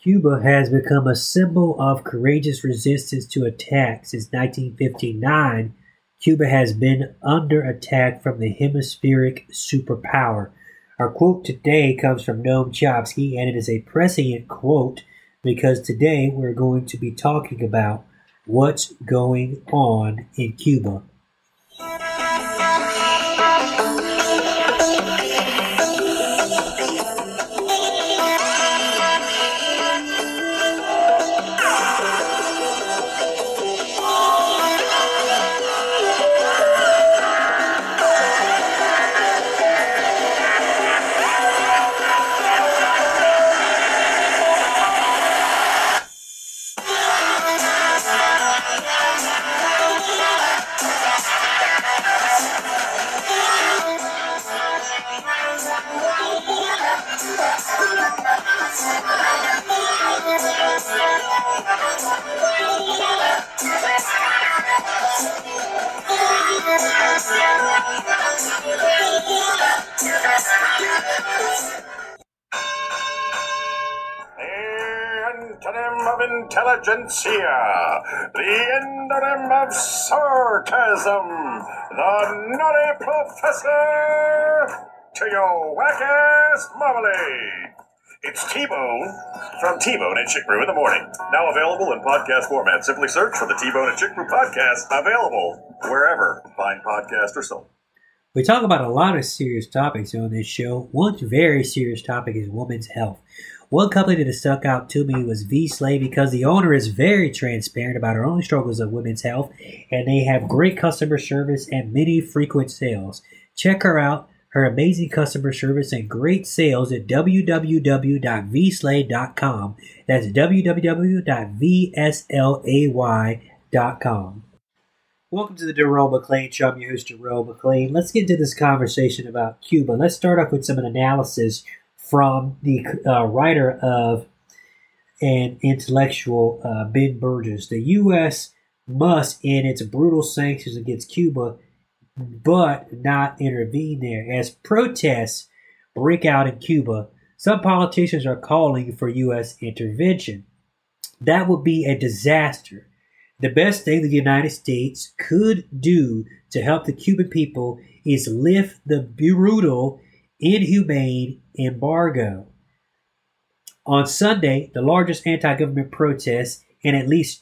Cuba has become a symbol of courageous resistance to attack. Since 1959, Cuba has been under attack from the hemispheric superpower. Our quote today comes from Noam Chomsky, and it is a prescient quote because today we're going to be talking about what's going on in Cuba. Antonym of intelligentsia, the endonym of sarcasm, the naughty professor to your whack-ass marmalade. It's T-Bone from T-Bone and Chick Brew in the Morning. Now available in podcast format. Simply search for the T-Bone and Chick Brew podcast, available wherever fine podcasts are sold. We talk about a lot of serious topics on this show. One very serious topic is women's health. One company that stuck out to me was V-Slave because the owner is very transparent about her own struggles of women's health, and they have great customer service and many frequent sales. Check her out, her amazing customer service and great sales at www.vslave.com. That's www.vslay.com. Welcome to the Jerome McClain Show. I'm your host, Jerome McClain. Let's get into this conversation about Cuba. Let's start off with some analysis from the writer of and intellectual Ben Burgess. The U.S. must end its brutal sanctions against Cuba, but not intervene there. As protests break out in Cuba, some politicians are calling for U.S. intervention. That would be a disaster. The best thing the United States could do to help the Cuban people is lift the brutal, inhumane embargo. On Sunday, the largest anti-government protests in at least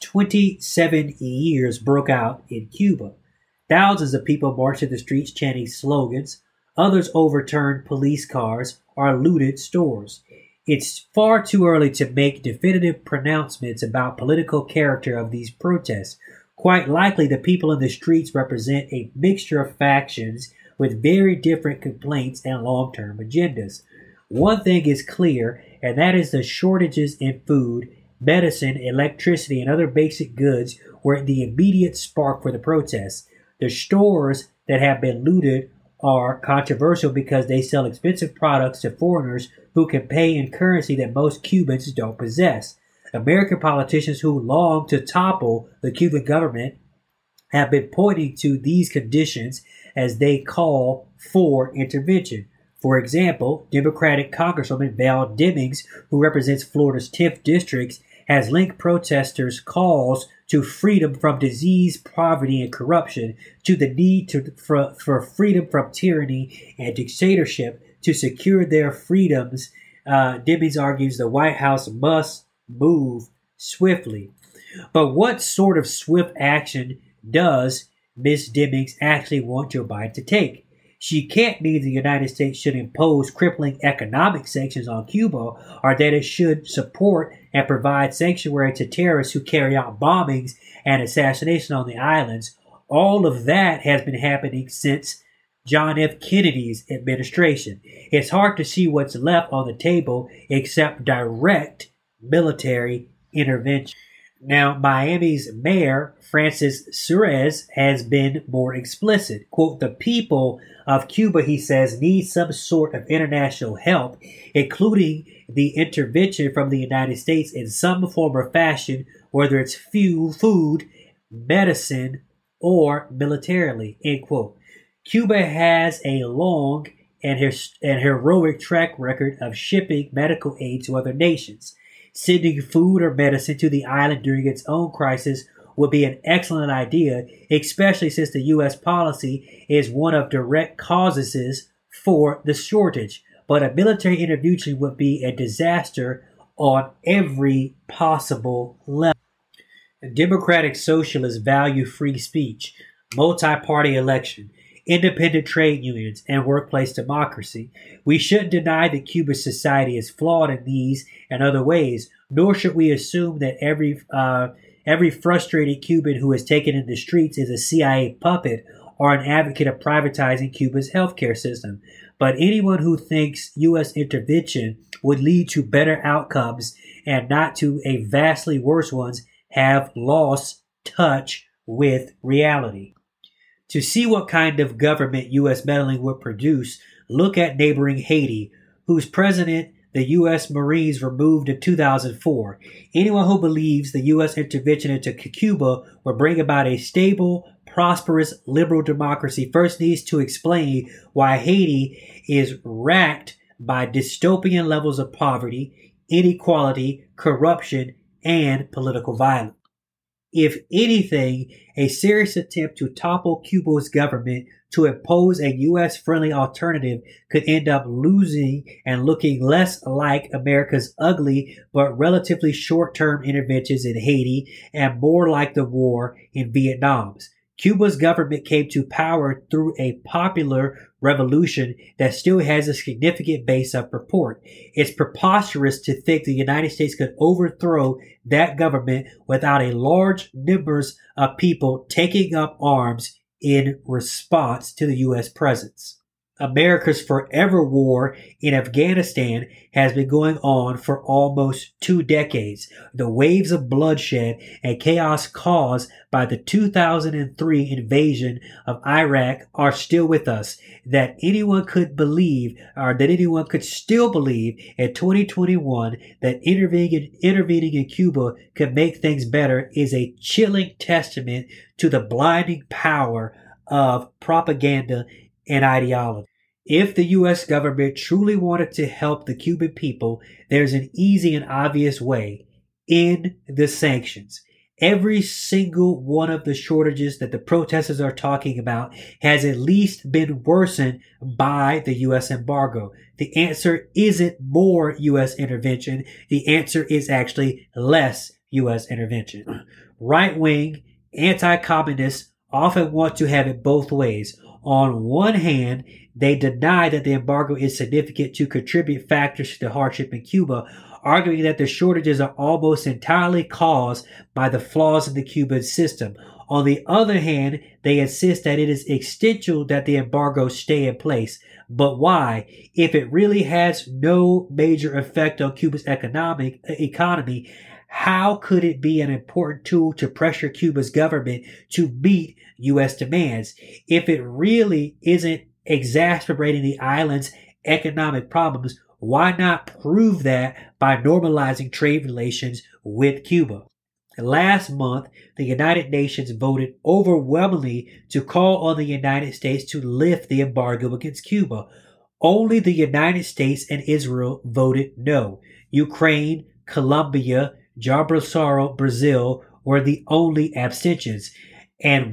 27 years broke out in Cuba. Thousands of people marched in the streets chanting slogans. Others overturned police cars or looted stores. It's far too early to make definitive pronouncements about political character of these protests. Quite likely, the people in the streets represent a mixture of factions with very different complaints and long-term agendas. One thing is clear, and that is the shortages in food, medicine, electricity, and other basic goods were the immediate spark for the protests. The stores that have been looted are controversial because they sell expensive products to foreigners who can pay in currency that most Cubans don't possess. American politicians who long to topple the Cuban government have been pointing to these conditions as they call for intervention. For example, Democratic Congresswoman Val Demings, who represents Florida's 10th district, has linked protesters' calls to freedom from disease, poverty, and corruption to the need for freedom from tyranny and dictatorship to secure their freedoms. Demings argues the White House must move swiftly. But what sort of swift action does Ms. Demings actually want Joe Biden to take? She can't mean the United States should impose crippling economic sanctions on Cuba, or that it should support and provide sanctuary to terrorists who carry out bombings and assassination on the islands. All of that has been happening since John F. Kennedy's administration. It's hard to see what's left on the table except direct military intervention. Now, Miami's mayor, Francis Suarez, has been more explicit. Quote, the people of Cuba, he says, need some sort of international help, including the intervention from the United States in some form or fashion, whether it's food, medicine, or militarily, end quote. Cuba has a long and heroic track record of shipping medical aid to other nations. Sending food or medicine to the island during its own crisis would be an excellent idea, especially since the U.S. policy is one of direct causes for the shortage. But a military intervention would be a disaster on every possible level. Democratic socialists value free speech, multi-party election, independent trade unions, and workplace democracy. We shouldn't deny that Cuba's society is flawed in these and other ways, nor should we assume that every frustrated Cuban who is taken in the streets is a CIA puppet or an advocate of privatizing Cuba's healthcare system. But anyone who thinks U.S. intervention would lead to better outcomes and not to a vastly worse ones have lost touch with reality. To see what kind of government U.S. meddling would produce, look at neighboring Haiti, whose president the U.S. Marines removed in 2004. Anyone who believes the U.S. intervention into Cuba will bring about a stable, prosperous, liberal democracy first needs to explain why Haiti is racked by dystopian levels of poverty, inequality, corruption, and political violence. If anything, a serious attempt to topple Cuba's government to impose a U.S.-friendly alternative could end up losing and looking less like America's ugly but relatively short-term interventions in Haiti and more like the war in Vietnam. Cuba's government came to power through a popular revolution that still has a significant base of support. It's preposterous to think the United States could overthrow that government without a large numbers of people taking up arms in response to the U.S. presence. America's forever war in Afghanistan has been going on for almost 2 decades. The waves of bloodshed and chaos caused by the 2003 invasion of Iraq are still with us. That anyone could believe, or that anyone could still believe in 2021 that intervening in Cuba could make things better is a chilling testament to the blinding power of propaganda and ideology. If the U.S. government truly wanted to help the Cuban people, there's an easy and obvious way: end the sanctions. Every single one of the shortages that the protesters are talking about has at least been worsened by the U.S. embargo. The answer isn't more U.S. intervention. The answer is actually less U.S. intervention. Right-wing, anti-communists often want to have it both ways. On one hand, they deny that the embargo is significant to contribute factors to the hardship in Cuba, arguing that the shortages are almost entirely caused by the flaws in the Cuban system. On the other hand, they insist that it is essential that the embargo stay in place. But why? If it really has no major effect on Cuba's economy, how could it be an important tool to pressure Cuba's government to meet U.S. demands? If it really isn't exacerbating the island's economic problems, why not prove that by normalizing trade relations with Cuba? Last month, the United Nations voted overwhelmingly to call on the United States to lift the embargo against Cuba. Only the United States and Israel voted no. Ukraine, Colombia, Gibraltar, Brazil were the only abstentions, and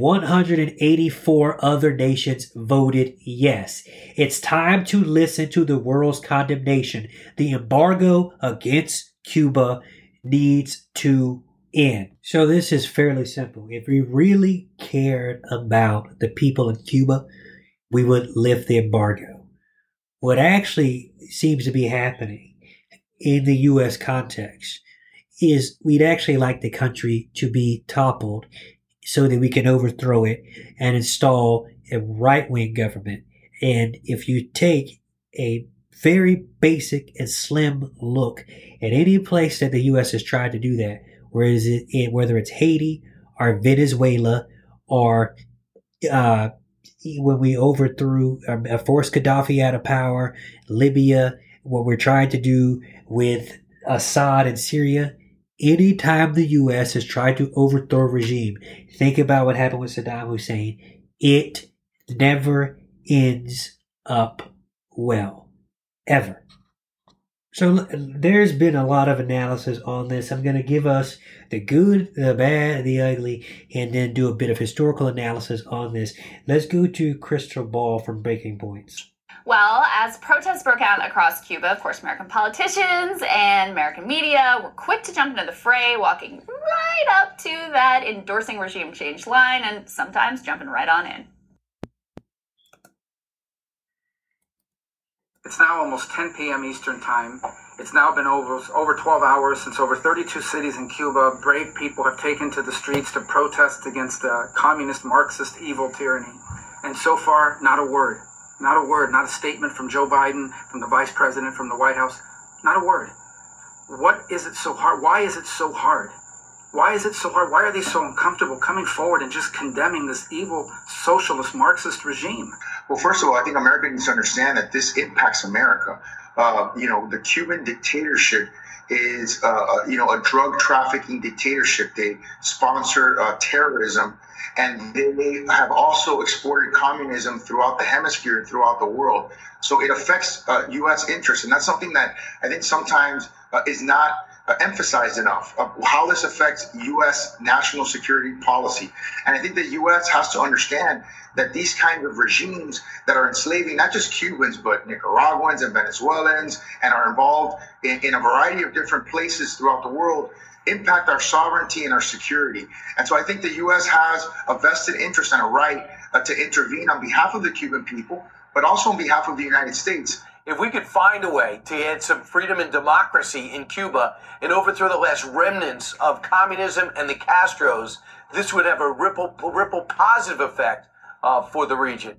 184 other nations voted yes. It's time to listen to the world's condemnation. The embargo against Cuba needs to end. So this is fairly simple. If we really cared about the people in Cuba, we would lift the embargo. What actually seems to be happening in the U.S. context is we'd actually like the country to be toppled so that we can overthrow it and install a right-wing government. And if you take a very basic and slim look at any place that the U.S. has tried to do that, whether it's Haiti or Venezuela or when we overthrew forced Gaddafi out of power, Libya, what we're trying to do with Assad in Syria, anytime the U.S. has tried to overthrow a regime, think about what happened with Saddam Hussein. It never ends up well. Ever. So there's been a lot of analysis on this. I'm going to give us the good, the bad, the ugly, and then do a bit of historical analysis on this. Let's go to Crystal Ball from Breaking Points. Well, as protests broke out across Cuba, of course, American politicians and American media were quick to jump into the fray, walking right up to that endorsing regime change line and sometimes jumping right on in. It's now almost 10 p.m. Eastern Time. It's now been over 12 hours since over 32 cities in Cuba, brave people have taken to the streets to protest against the communist, Marxist, evil tyranny. And so far, not a word, not a statement from Joe Biden, from the Vice President, from the White House, not a word. What is it so hard? Why is it so hard? Why is it so hard? Why are they so uncomfortable coming forward and just condemning this evil socialist Marxist regime? Well, first of all, I think America needs to understand that this impacts America. The Cuban dictatorship is, a drug trafficking dictatorship. They sponsor terrorism, and they have also exported communism throughout the hemisphere and throughout the world. So it affects U.S. interests, and that's something that I think sometimes is not emphasized enough of how this affects U.S. national security policy. And I think the U.S. has to understand that these kind of regimes that are enslaving not just Cubans, but Nicaraguans and Venezuelans, and are involved in a variety of different places throughout the world, impact our sovereignty and our security. And so I think the U.S. has a vested interest and a right to intervene on behalf of the Cuban people, but also on behalf of the United States. If we could find a way to add some freedom and democracy in Cuba and overthrow the last remnants of communism and the Castros, this would have a ripple positive effect for the region.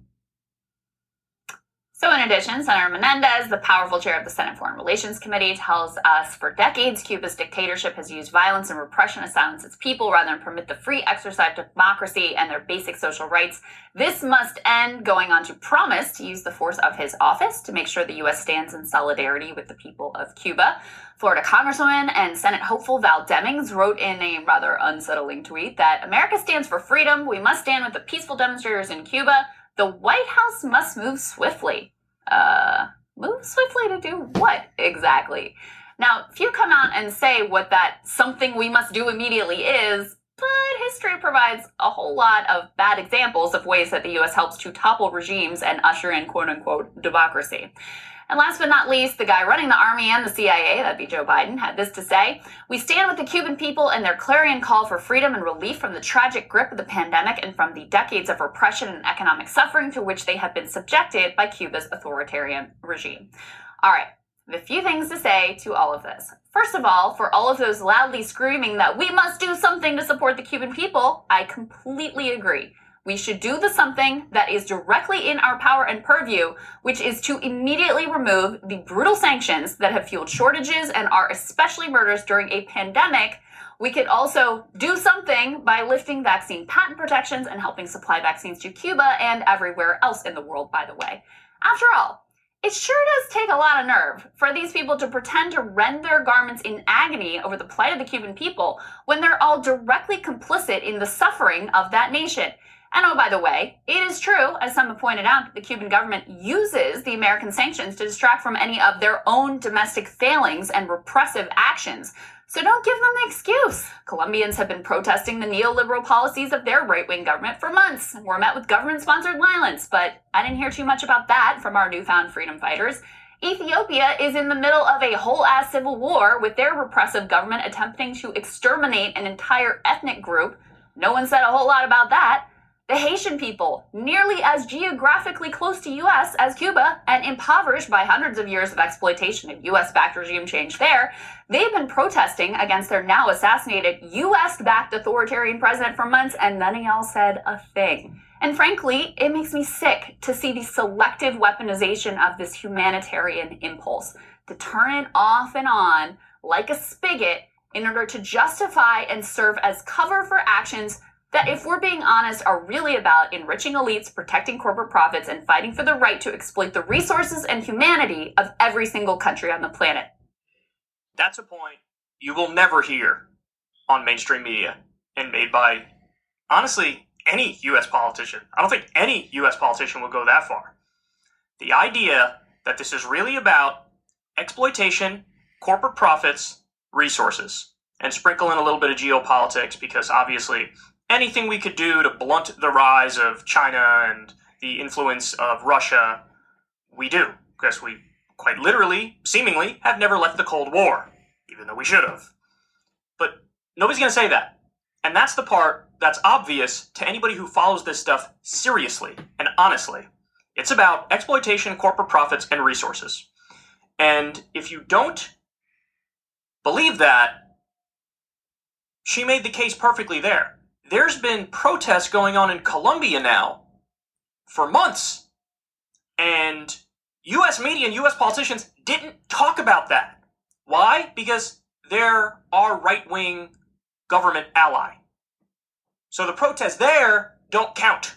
So in addition, Senator Menendez, the powerful chair of the Senate Foreign Relations Committee, tells us for decades Cuba's dictatorship has used violence and repression to silence its people rather than permit the free exercise of democracy and their basic social rights. This must end, going on to promise to use the force of his office to make sure the U.S. stands in solidarity with the people of Cuba. Florida Congresswoman and Senate hopeful Val Demings wrote in a rather unsettling tweet that America stands for freedom. We must stand with the peaceful demonstrators in Cuba. The White House must move swiftly. Move swiftly to do what exactly? Now, few come out and say what that something we must do immediately is, but history provides a whole lot of bad examples of ways that the U.S. helps to topple regimes and usher in quote-unquote democracy. And last but not least, the guy running the Army and the CIA, that'd be Joe Biden, had this to say: "We stand with the Cuban people and their clarion call for freedom and relief from the tragic grip of the pandemic and from the decades of repression and economic suffering to which they have been subjected by Cuba's authoritarian regime." All right, I have a few things to say to all of this. First of all, for all of those loudly screaming that we must do something to support the Cuban people, I completely agree. We should do the something that is directly in our power and purview, which is to immediately remove the brutal sanctions that have fueled shortages and are especially murderous during a pandemic. We could also do something by lifting vaccine patent protections and helping supply vaccines to Cuba and everywhere else in the world, by the way. After all, it sure does take a lot of nerve for these people to pretend to rend their garments in agony over the plight of the Cuban people when they're all directly complicit in the suffering of that nation. And oh, by the way, it is true, as some have pointed out, that the Cuban government uses the American sanctions to distract from any of their own domestic failings and repressive actions. So don't give them the excuse. Colombians have been protesting the neoliberal policies of their right-wing government for months and were met with government-sponsored violence, but I didn't hear too much about that from our newfound freedom fighters. Ethiopia is in the middle of a whole-ass civil war with their repressive government attempting to exterminate an entire ethnic group. No one said a whole lot about that. The Haitian people, nearly as geographically close to U.S. as Cuba and impoverished by hundreds of years of exploitation and U.S.-backed regime change there, they've been protesting against their now assassinated U.S.-backed authoritarian president for months, and none of y'all said a thing. And frankly, it makes me sick to see the selective weaponization of this humanitarian impulse, to turn it off and on like a spigot in order to justify and serve as cover for actions that, if we're being honest, are really about enriching elites, protecting corporate profits, and fighting for the right to exploit the resources and humanity of every single country on the planet. That's a point you will never hear on mainstream media and made by, honestly, any U.S. politician. I don't think any U.S. politician will go that far. The idea that this is really about exploitation, corporate profits, resources, and sprinkle in a little bit of geopolitics, because obviously anything we could do to blunt the rise of China and the influence of Russia, we do, because we quite literally, seemingly, have never left the Cold War, even though we should have. But nobody's going to say that. And that's the part that's obvious to anybody who follows this stuff seriously and honestly. It's about exploitation, corporate profits, and resources. And if you don't believe that, she made the case perfectly there. There's been protests going on in Colombia now for months. And U.S. media and U.S. politicians didn't talk about that. Why? Because they're our right-wing government ally. So the protests there don't count.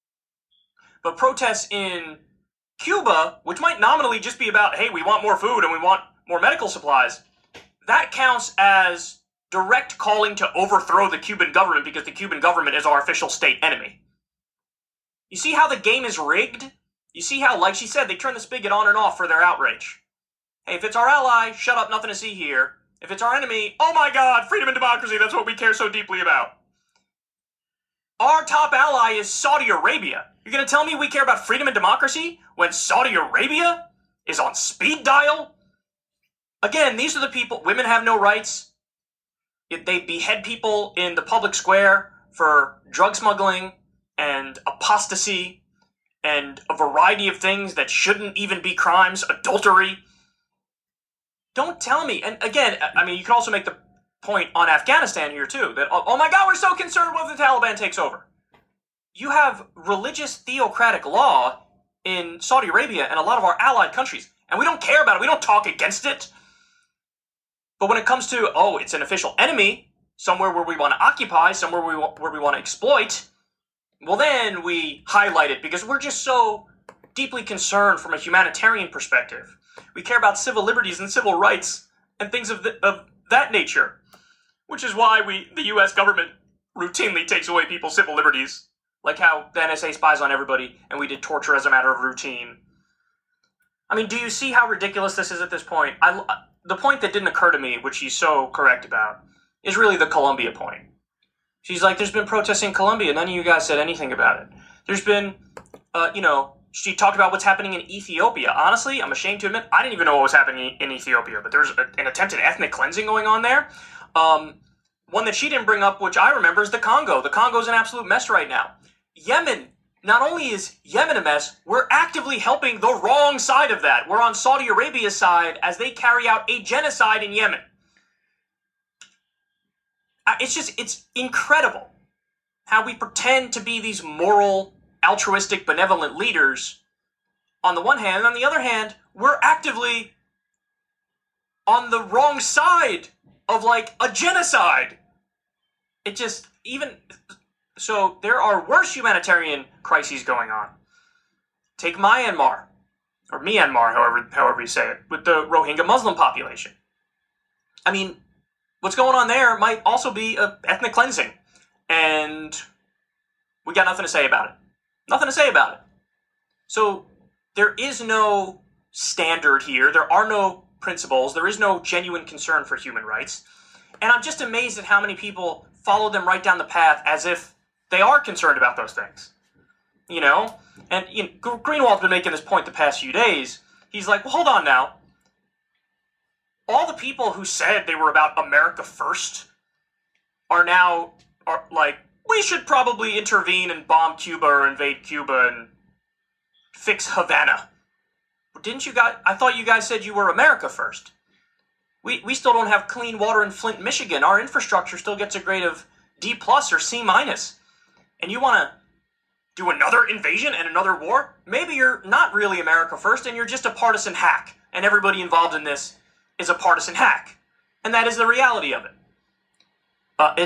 But protests in Cuba, which might nominally just be about, hey, we want more food and we want more medical supplies, that counts as direct calling to overthrow the Cuban government because the Cuban government is our official state enemy. You see how the game is rigged? You see how, like she said, they turn the spigot on and off for their outrage. Hey, if it's our ally, shut up, nothing to see here. If it's our enemy, oh my God, freedom and democracy, that's what we care so deeply about. Our top ally is Saudi Arabia. You're going to tell me we care about freedom and democracy when Saudi Arabia is on speed dial? Again, these are the people, women have no rights. They behead people in the public square for drug smuggling and apostasy and a variety of things that shouldn't even be crimes, adultery. Don't tell me. And again, I mean, you can also make the point on Afghanistan here too, that, oh my God, we're so concerned when the Taliban takes over. You have religious theocratic law in Saudi Arabia and a lot of our allied countries, and we don't care about it. We don't talk against it. But when it comes to, oh, it's an official enemy, somewhere where we want to occupy, somewhere where we want to exploit, well then we highlight it because we're just so deeply concerned from a humanitarian perspective. We care about civil liberties and civil rights and things of that nature, which is why the U.S. government routinely takes away people's civil liberties, like how the NSA spies on everybody and we did torture as a matter of routine. I mean, do you see how ridiculous this is at this point? The point that didn't occur to me, which she's so correct about, is really the Colombia point. She's like, there's been protests in Colombia. None of you guys said anything about it. There's been, she talked about what's happening in Ethiopia. Honestly, I'm ashamed to admit, I didn't even know what was happening in Ethiopia, but there's an attempted ethnic cleansing going on there. One that she didn't bring up, which I remember, is the Congo. The Congo's an absolute mess right now. Yemen, not only is Yemen a mess, we're actively helping the wrong side of that. We're on Saudi Arabia's side as they carry out a genocide in Yemen. It's incredible how we pretend to be these moral, altruistic, benevolent leaders on the one hand, and on the other hand, we're actively on the wrong side of, like, a genocide. So there are worse humanitarian crises going on. Take Myanmar, or Myanmar, however you say it, with the Rohingya Muslim population. I mean, what's going on there might also be ethnic cleansing, and we got nothing to say about it. Nothing to say about it. So there is no standard here. There are no principles. There is no genuine concern for human rights. And I'm just amazed at how many people follow them right down the path as if they are concerned about those things. You know? And Greenwald's been making this point the past few days. He's like, well, hold on now. All the people who said they were about America first are like, we should probably intervene and bomb Cuba or invade Cuba and fix Havana. Didn't you guys? I thought you guys said you were America first. We still don't have clean water in Flint, Michigan. Our infrastructure still gets a grade of D+ or C-. And you want to do another invasion and another war? Maybe you're not really America first and you're just a partisan hack. And everybody involved in this is a partisan hack. And that is the reality of it.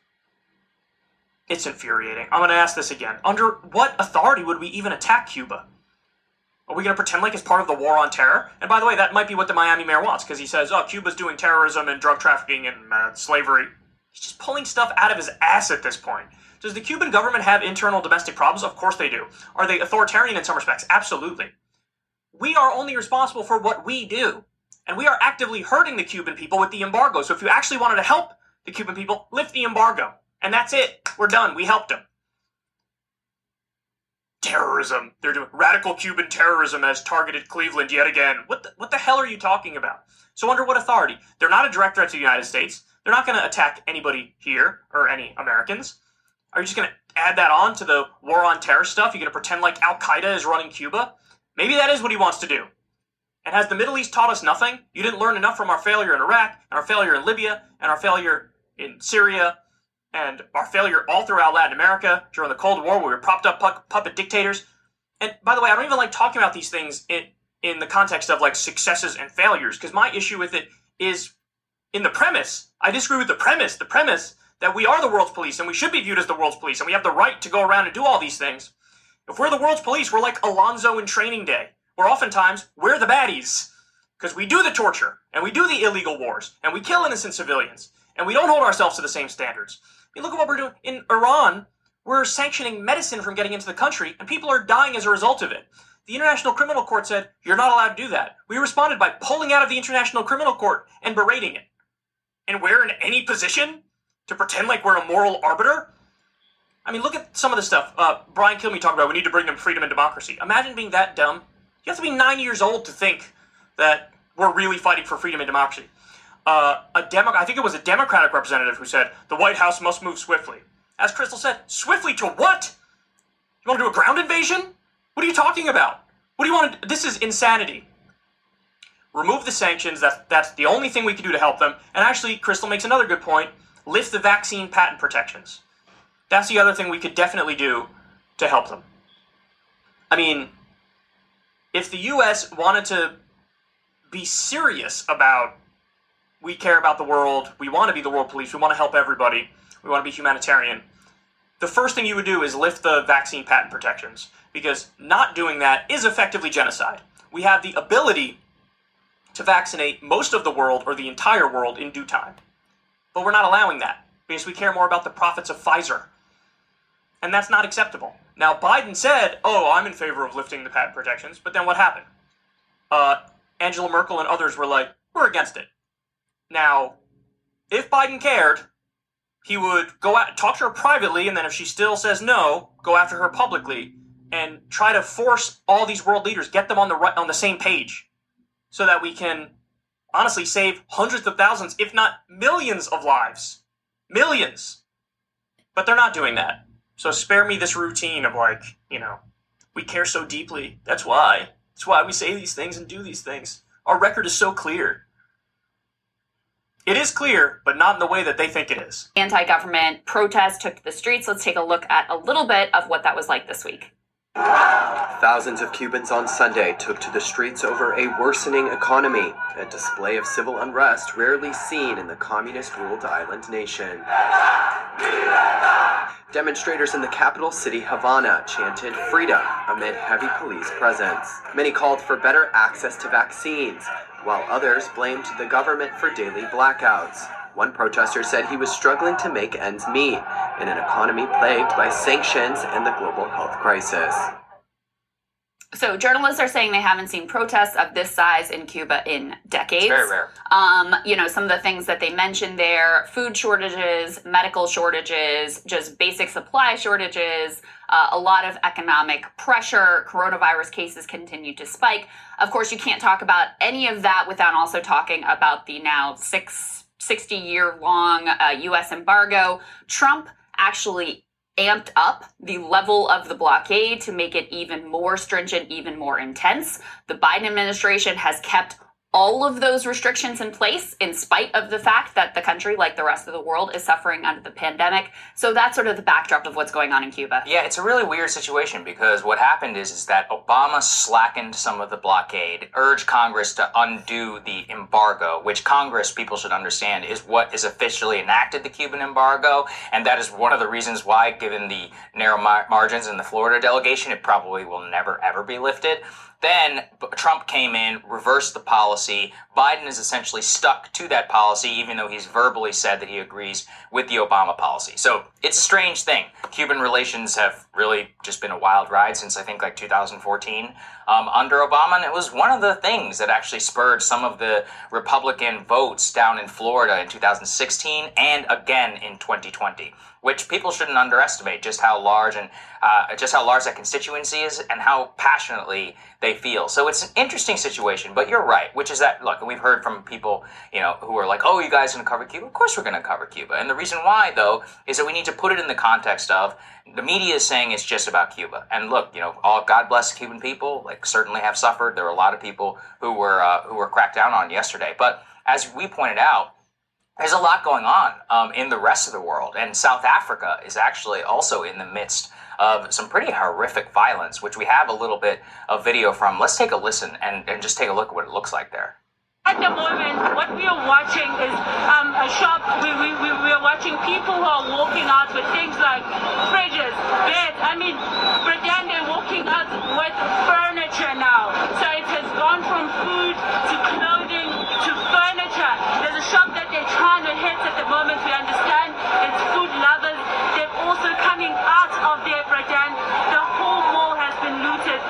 It's infuriating. I'm going to ask this again. Under what authority would we even attack Cuba? Are we going to pretend like it's part of the war on terror? And by the way, that might be what the Miami mayor wants, because he says, oh, Cuba's doing terrorism and drug trafficking and slavery. He's just pulling stuff out of his ass at this point. Does the Cuban government have internal domestic problems? Of course they do. Are they authoritarian in some respects? Absolutely. We are only responsible for what we do. And we are actively hurting the Cuban people with the embargo. So if you actually wanted to help the Cuban people, lift the embargo. And that's it. We're done. We helped them. Terrorism. They're doing radical Cuban terrorism has targeted Cleveland yet again. What the hell are you talking about? So under what authority? They're not a direct threat to the United States. They're not going to attack anybody here or any Americans. Are you just going to add that on to the war on terror stuff? You're going to pretend like Al-Qaeda is running Cuba? Maybe that is what he wants to do. And has the Middle East taught us nothing? You didn't learn enough from our failure in Iraq, and our failure in Libya, and our failure in Syria, and our failure all throughout Latin America during the Cold War where we were propped up puppet dictators. And by the way, I don't even like talking about these things in the context of like successes and failures, because my issue with it is in the premise. I disagree with the premise that we are the world's police and we should be viewed as the world's police and we have the right to go around and do all these things. If we're the world's police, we're like Alonzo in Training Day, where oftentimes we're the baddies because we do the torture and we do the illegal wars and we kill innocent civilians and we don't hold ourselves to the same standards. I mean, look at what we're doing in Iran. We're sanctioning medicine from getting into the country and people are dying as a result of it. The International Criminal Court said, you're not allowed to do that. We responded by pulling out of the International Criminal Court and berating it. And we're in any position to pretend like we're a moral arbiter? I mean, look at some of the stuff Brian Kilmeade talked about. We need to bring them freedom and democracy. Imagine being that dumb. You have to be 9 years old to think that we're really fighting for freedom and democracy. I think it was a Democratic representative who said, the White House must move swiftly. As Crystal said, swiftly to what? You want to do a ground invasion? What are you talking about? What do you want to... This is insanity. Remove the sanctions. That's the only thing we can do to help them. And actually, Crystal makes another good point. Lift the vaccine patent protections. That's the other thing we could definitely do to help them. I mean, if the U.S. wanted to be serious about we care about the world, we want to be the world police, we want to help everybody, we want to be humanitarian, the first thing you would do is lift the vaccine patent protections, because not doing that is effectively genocide. We have the ability to vaccinate most of the world or the entire world in due time. But we're not allowing that because we care more about the profits of Pfizer. And that's not acceptable. Now, Biden said, I'm in favor of lifting the patent protections, but then what happened? Angela Merkel and others were like, we're against it. Now, if Biden cared, he would go out, talk to her privately, and then if she still says no, go after her publicly and try to force all these world leaders, get them on the same page, so that we can honestly save hundreds of thousands, if not millions of lives. Millions. But they're not doing that. So spare me this routine of we care so deeply. That's why. That's why we say these things and do these things. Our record is so clear. It is clear, but not in the way that they think it is. Anti-government protests took to the streets. Let's take a look at a little bit of what that was like this week. Thousands of Cubans on Sunday took to the streets over a worsening economy, a display of civil unrest rarely seen in the communist-ruled island nation. Demonstrators in the capital city, Havana, chanted freedom amid heavy police presence. Many called for better access to vaccines, while others blamed the government for daily blackouts. One protester said he was struggling to make ends meet in an economy plagued by sanctions and the global health crisis. So journalists are saying they haven't seen protests of this size in Cuba in decades. It's very rare. Some of the things that they mentioned there, food shortages, medical shortages, just basic supply shortages, a lot of economic pressure, coronavirus cases continue to spike. Of course, you can't talk about any of that without also talking about the now 60-year-long U.S. embargo. Trump actually amped up the level of the blockade to make it even more stringent, even more intense. The Biden administration has kept all of those restrictions in place in spite of the fact that the country, like the rest of the world, is suffering under the pandemic. So that's sort of the backdrop of what's going on in Cuba. Yeah, it's a really weird situation because what happened is that Obama slackened some of the blockade, urged Congress to undo the embargo, which Congress, people should understand, is what is officially enacted the Cuban embargo. And that is one of the reasons why, given the narrow margins in the Florida delegation, it probably will never, ever be lifted. Then Trump came in, reversed the policy. Biden is essentially stuck to that policy, even though he's verbally said that he agrees with the Obama policy. So it's a strange thing. Cuban relations have really just been a wild ride since I think 2014. under Obama, and it was one of the things that actually spurred some of the Republican votes down in Florida in 2016 and again in 2020, which people shouldn't underestimate just how large that constituency is and how passionately they feel. So it's an interesting situation, but you're right, which is that, look, we've heard from people, who are like, oh, you guys going to cover Cuba? Of course we're going to cover Cuba. And the reason why, though, is that we need to put it in the context of the media is saying it's just about Cuba. And look, all God bless the Cuban people, certainly have suffered. There were a lot of people who were cracked down on yesterday. But as we pointed out, there's a lot going on in the rest of the world. And South Africa is actually also in the midst of some pretty horrific violence, which we have a little bit of video from. Let's take a listen and just take a look at what it looks like there. At the moment, what we are watching is a shop. We are watching people who are walking out with things like fridges, beds. Pretend they're walking out with furniture now. So it has gone from food to clothing to furniture. There's a shop that they're trying to hit at the moment. We understand it's food lovers. They're also coming out of their pretend. The whole mall has been looted.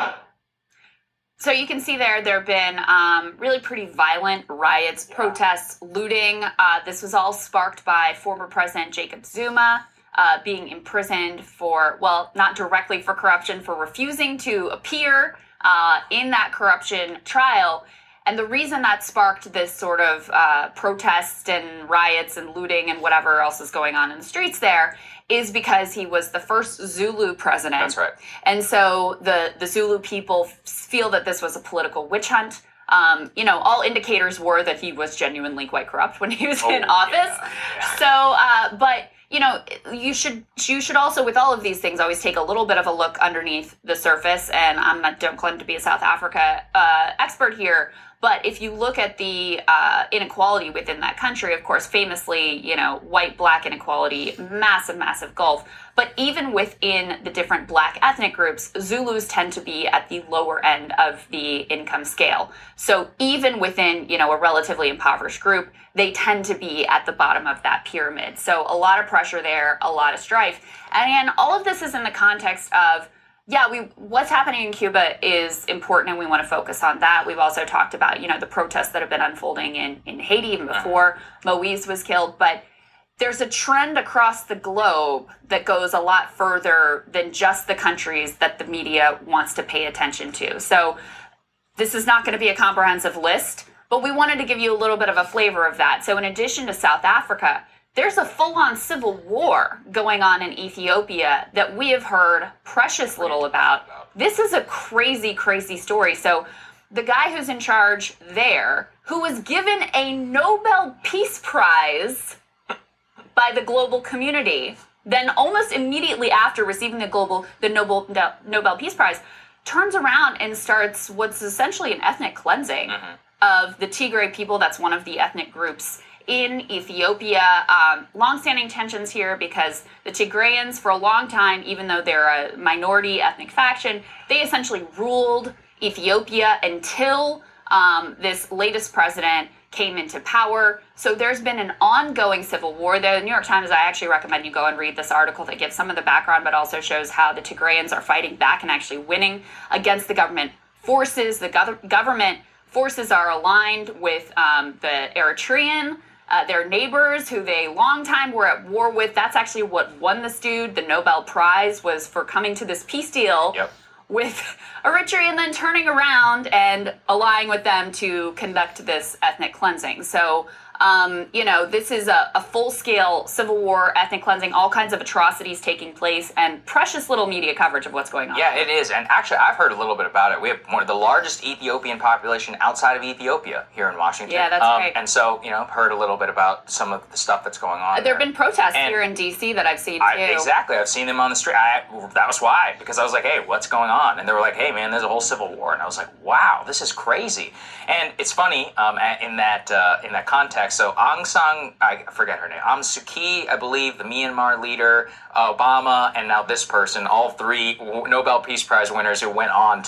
So you can see there have been really pretty violent riots, protests, looting. This was all sparked by former President Jacob Zuma being imprisoned for, well, not directly for corruption, for refusing to appear in that corruption trial. And the reason that sparked this sort of protests and riots and looting and whatever else is going on in the streets there is because he was the first Zulu president. That's right. And so the Zulu people feel that this was a political witch hunt. All indicators were that he was genuinely quite corrupt when he was in office. Yeah. So, but you should also, with all of these things, always take a little bit of a look underneath the surface. And don't claim to be a South Africa expert here, but if you look at the inequality within that country, of course, famously, white-black inequality, massive gulf. But even within the different black ethnic groups, Zulus tend to be at the lower end of the income scale. So even within, a relatively impoverished group, they tend to be at the bottom of that pyramid. So a lot of pressure there, a lot of strife. And all of this is in the context of, what's happening in Cuba is important, and we want to focus on that. We've also talked about, the protests that have been unfolding in Haiti even before Moise was killed. But there's a trend across the globe that goes a lot further than just the countries that the media wants to pay attention to. So this is not going to be a comprehensive list, but we wanted to give you a little bit of a flavor of that. So in addition to South Africa, there's a full-on civil war going on in Ethiopia that we have heard precious little about. This is a crazy story. So the guy who's in charge there, who was given a Nobel Peace Prize by the global community, then almost immediately after receiving the Nobel Peace Prize, turns around and starts what's essentially an ethnic cleansing of the Tigray people. That's one of the ethnic groups in Ethiopia. Long-standing tensions here because the Tigrayans, for a long time, even though they're a minority ethnic faction, they essentially ruled Ethiopia until this latest president came into power. So there's been an ongoing civil war there. The New York Times, I actually recommend you go and read this article that gives some of the background, but also shows how the Tigrayans are fighting back and actually winning against the government forces. The government forces are aligned with the Eritrean, their neighbors, who they long time were at war with. That's actually what won this dude the Nobel Prize, was for coming to this peace deal with Eritrea and then turning around and allying with them to conduct this ethnic cleansing. So, this is a full-scale civil war, ethnic cleansing, all kinds of atrocities taking place, and precious little media coverage of what's going on. Yeah, it is. And actually, I've heard a little bit about it. We have one of the largest Ethiopian population outside of Ethiopia here in Washington. Yeah, that's right. And so, heard a little bit about some of the stuff that's going on. There have been protests here in D.C. that I've seen, too. Exactly. I've seen them on the street. That was why, because I was like, hey, what's going on? And they were like, hey, man, there's a whole civil war. And I was like, wow, this is crazy. And it's funny in that context. context, so I forget her name, Aung Suu Kyi, I believe, the Myanmar leader, Obama, and now this person, all three Nobel Peace Prize winners who went on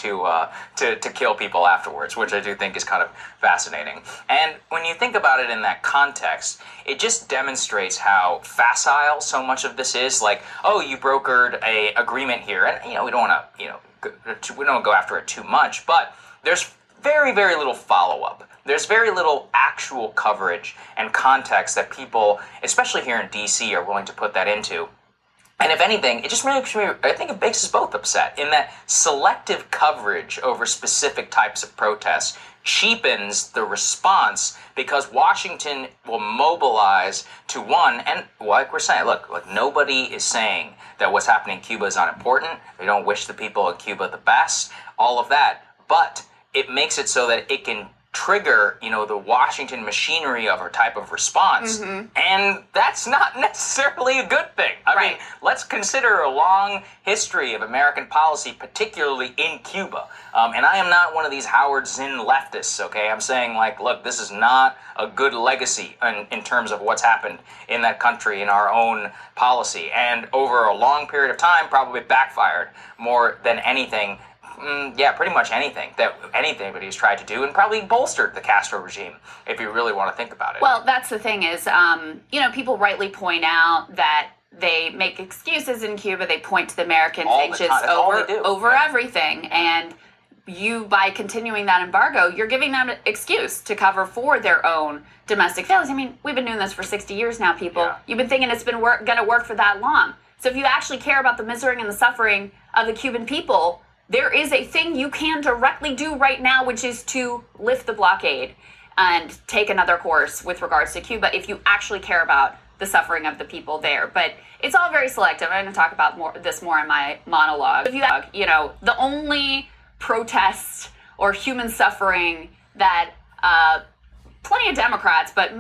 to kill people afterwards, which I do think is kind of fascinating. And when you think about it in that context, it just demonstrates how facile so much of this is. Like, oh, you brokered a agreement here, and we don't want to, we don't go after it too much, but there's very, very little follow-up. There's very little actual coverage and context that people, especially here in DC, are willing to put that into. And if anything, it just makes me, I think it makes us both upset in that selective coverage over specific types of protests cheapens the response, because Washington will mobilize to one, and like we're saying, look, nobody is saying that what's happening in Cuba is unimportant. We don't wish the people of Cuba the best, all of that, but it makes it so that it can trigger, the Washington machinery of a type of response, and that's not necessarily a good thing. I mean, let's consider a long history of American policy, particularly in Cuba. And I am not one of these Howard Zinn leftists, okay? I'm saying, look, this is not a good legacy in terms of what's happened in that country in our own policy, and over a long period of time probably backfired more than anything. Pretty much anything that anybody's tried to do, and probably bolstered the Castro regime, if you really want to think about it. Well, that's the thing is, people rightly point out that they make excuses in Cuba. They point to the Americans anxious over everything. And you, by continuing that embargo, you're giving them an excuse to cover for their own domestic failures. I mean, we've been doing this for 60 years now, people. Yeah. You've been thinking it's been going to work for that long. So if you actually care about the misery and the suffering of the Cuban people, there is a thing you can directly do right now, which is to lift the blockade and take another course with regards to Cuba if you actually care about the suffering of the people there. But it's all very selective. I'm going to talk about this more in my monologue. If the only protest or human suffering that plenty of Democrats, but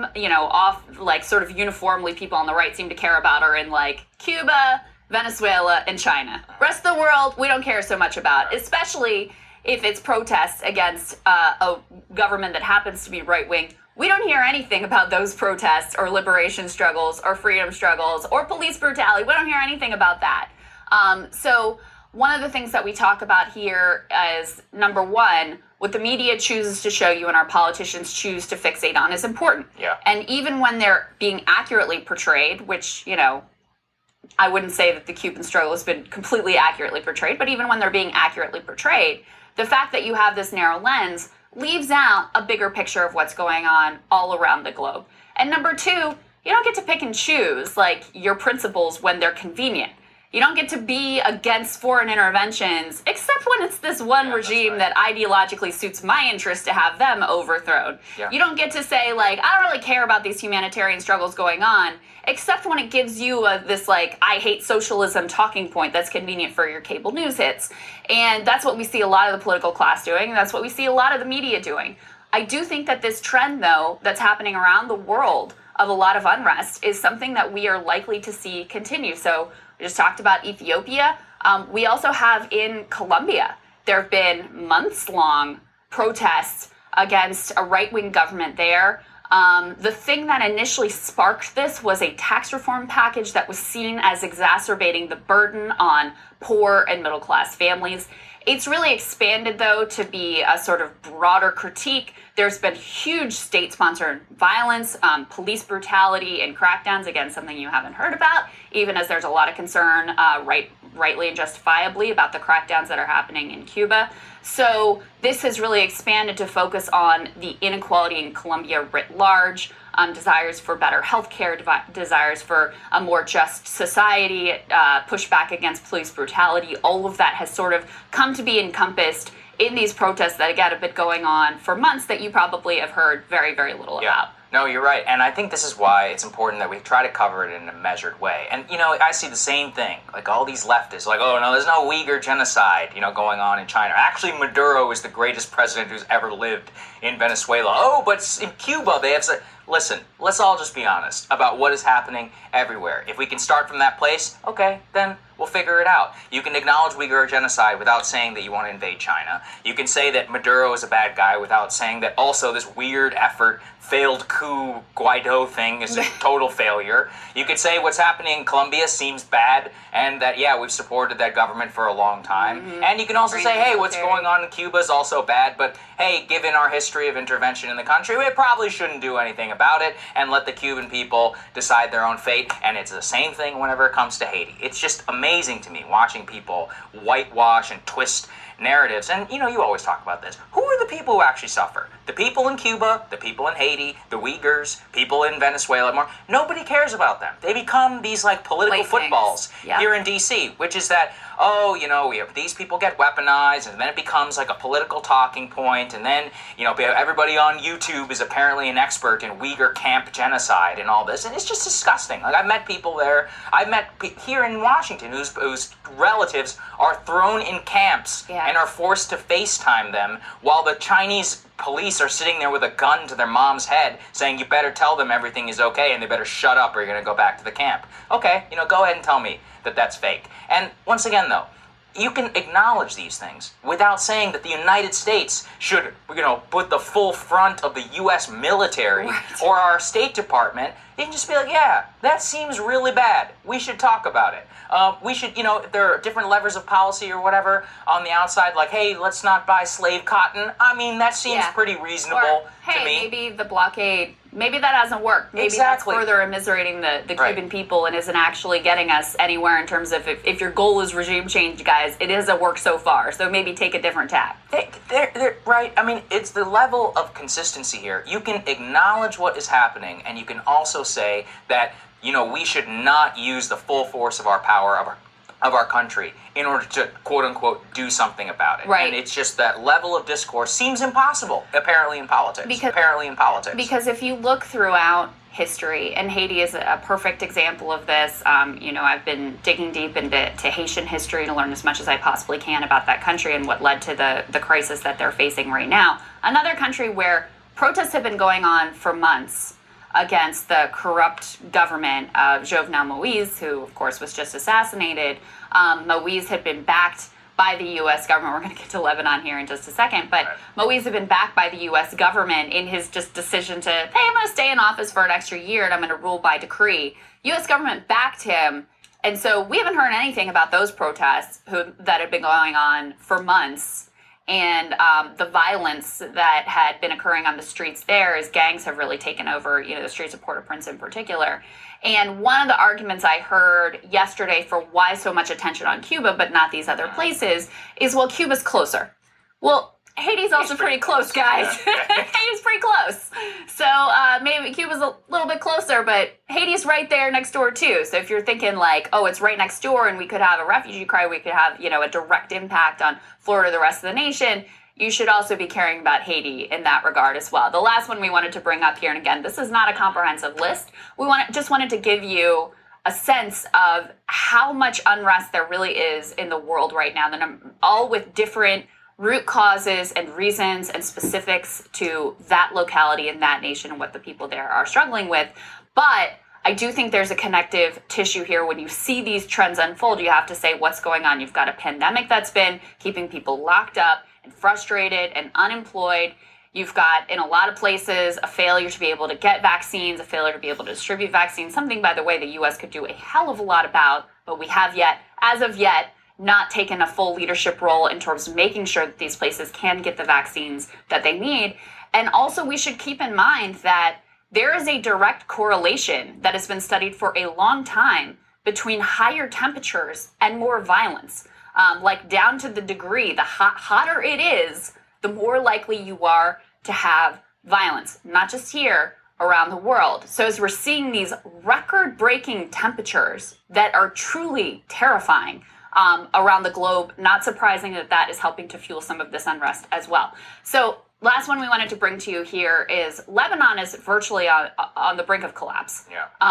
sort of uniformly people on the right seem to care about are in Cuba, Venezuela, and China. Rest of the world, we don't care so much about, especially if it's protests against a government that happens to be right-wing. We don't hear anything about those protests or liberation struggles or freedom struggles or police brutality. We don't hear anything about that. So one of the things that we talk about here is, number one, what the media chooses to show you and our politicians choose to fixate on is important. Yeah. And even when they're being accurately portrayed, which, I wouldn't say that the Cuban struggle has been completely accurately portrayed, but even when they're being accurately portrayed, the fact that you have this narrow lens leaves out a bigger picture of what's going on all around the globe. And number two, you don't get to pick and choose your principles when they're convenient. You don't get to be against foreign interventions, except when it's this one regime that ideologically suits my interest to have them overthrown. Yeah. You don't get to say, I don't really care about these humanitarian struggles going on, except when it gives you this, I hate socialism talking point that's convenient for your cable news hits. And that's what we see a lot of the political class doing, and that's what we see a lot of the media doing. I do think that this trend, though, that's happening around the world of a lot of unrest is something that we are likely to see continue. So we just talked about Ethiopia. We also have in Colombia, there have been months-long protests against a right-wing government there. The thing that initially sparked this was a tax reform package that was seen as exacerbating the burden on poor and middle-class families. It's really expanded, though, to be a sort of broader critique. There's been huge state-sponsored violence, police brutality, and crackdowns, again, something you haven't heard about, even as there's a lot of concern, rightly and justifiably, about the crackdowns that are happening in Cuba. So this has really expanded to focus on the inequality in Colombia writ large, desires for better healthcare, desires for a more just society, pushback against police brutality. All of that has sort of come to be encompassed in these protests that, again, have been going on for months that you probably have heard very, very little about. No, you're right. And I think this is why it's important that we try to cover it in a measured way. And, I see the same thing. All these leftists, oh, no, there's no Uyghur genocide, going on in China. Actually, Maduro is the greatest president who's ever lived in Venezuela. Oh, but in Cuba, they have... listen, let's all just be honest about what is happening everywhere. If we can start from that place, okay, then we'll figure it out. You can acknowledge Uyghur genocide without saying that you want to invade China. You can say that Maduro is a bad guy without saying that also this weird effort, failed coup Guaido thing is a total failure. You could say what's happening in Colombia seems bad and that, yeah, we've supported that government for a long time. And you can also say, hey, what's going on in Cuba is also bad, but hey, given our history of intervention in the country, we probably shouldn't do anything about it and let the Cuban people decide their own fate. And it's the same thing whenever it comes to Haiti. It's just amazing to me watching people whitewash and twist narratives. And, you know, you always talk about this. Who are the people who actually suffer? The people in Cuba, the people in Haiti, the Uyghurs, people in Venezuela, more. Nobody cares about them. They become these, like, political footballs here in D.C., which is that, oh, you know, these people get weaponized, and then it becomes like a political talking point, and then, you know, everybody on YouTube is apparently an expert in Uyghur camp genocide and all this, and it's just disgusting. Like, I've met people there, I've met here in Washington whose relatives are thrown in camps and are forced to FaceTime them while the Chinese police are sitting there with a gun to their mom's head saying, you better tell them everything is okay and they better shut up or you're going to go back to the camp. Okay, you know, go ahead and tell me that that's fake. And once again, though, you can acknowledge these things without saying that the United States should, you know, put the full front of the U.S. military or our State Department. You can just be like, yeah, that seems really bad. We should talk about it. We should, you know, if there are different levers of policy or whatever on the outside, like, hey, let's not buy slave cotton. I mean, that seems pretty reasonable to me. Maybe the blockade, maybe that hasn't worked. Maybe that's further immiserating the Cuban people and isn't actually getting us anywhere in terms of if your goal is regime change, guys, it hasn't worked so far. So maybe take a different tack. Right. I mean, it's the level of consistency here. You can acknowledge what is happening, and you can also say that, you know, we should not use the full force of our power of our country in order to, quote unquote, do something about it. Right. And it's just that level of discourse seems impossible, apparently in politics. Because if you look throughout history, and Haiti is a perfect example of this, you know, I've been digging deep into Haitian history to learn as much as I possibly can about that country and what led to the crisis that they're facing right now. Another country where protests have been going on for months against the corrupt government of Jovenel Moïse, who, of course, was just assassinated. Moïse had been backed by the U.S. government. We're going to get to Lebanon here in just a second. But Moïse had been backed by the U.S. government in his just decision to, hey, I'm going to stay in office for an extra year and I'm going to rule by decree. U.S. government backed him. And so we haven't heard anything about those protests that had been going on for months. And the violence that had been occurring on the streets there as gangs have really taken over, you know, the streets of Port-au-Prince in particular. And one of the arguments I heard yesterday for why so much attention on Cuba, but not these other places, is, well, Cuba's closer. Well, Haiti's also pretty close, guys. Haiti's pretty close. So maybe Cuba's a little bit closer, but Haiti's right there next door, too. So if you're thinking like, oh, it's right next door and we could have a refugee crisis, we could have, you know, a direct impact on Florida, the rest of the nation, you should also be caring about Haiti in that regard as well. The last one we wanted to bring up here, and again, this is not a comprehensive list. Just wanted to give you a sense of how much unrest there really is in the world right now, all with different root causes and reasons and specifics to that locality and that nation and what the people there are struggling with. But I do think there's a connective tissue here. When you see these trends unfold, you have to say what's going on. You've got a pandemic that's been keeping people locked up and frustrated and unemployed. You've got, in a lot of places, a failure to be able to get vaccines, a failure to be able to distribute vaccines, something, by the way, the U.S. could do a hell of a lot about, but we have as of yet, not taken a full leadership role in terms of making sure that these places can get the vaccines that they need. And also, we should keep in mind that there is a direct correlation that has been studied for a long time between higher temperatures and more violence. Like down to the degree, the hotter it is, the more likely you are to have violence, not just here, around the world. So as we're seeing these record-breaking temperatures that are truly terrifying, around the globe, not surprising that is helping to fuel some of this unrest as well. So last one we wanted to bring to you here is Lebanon is virtually on the brink of collapse.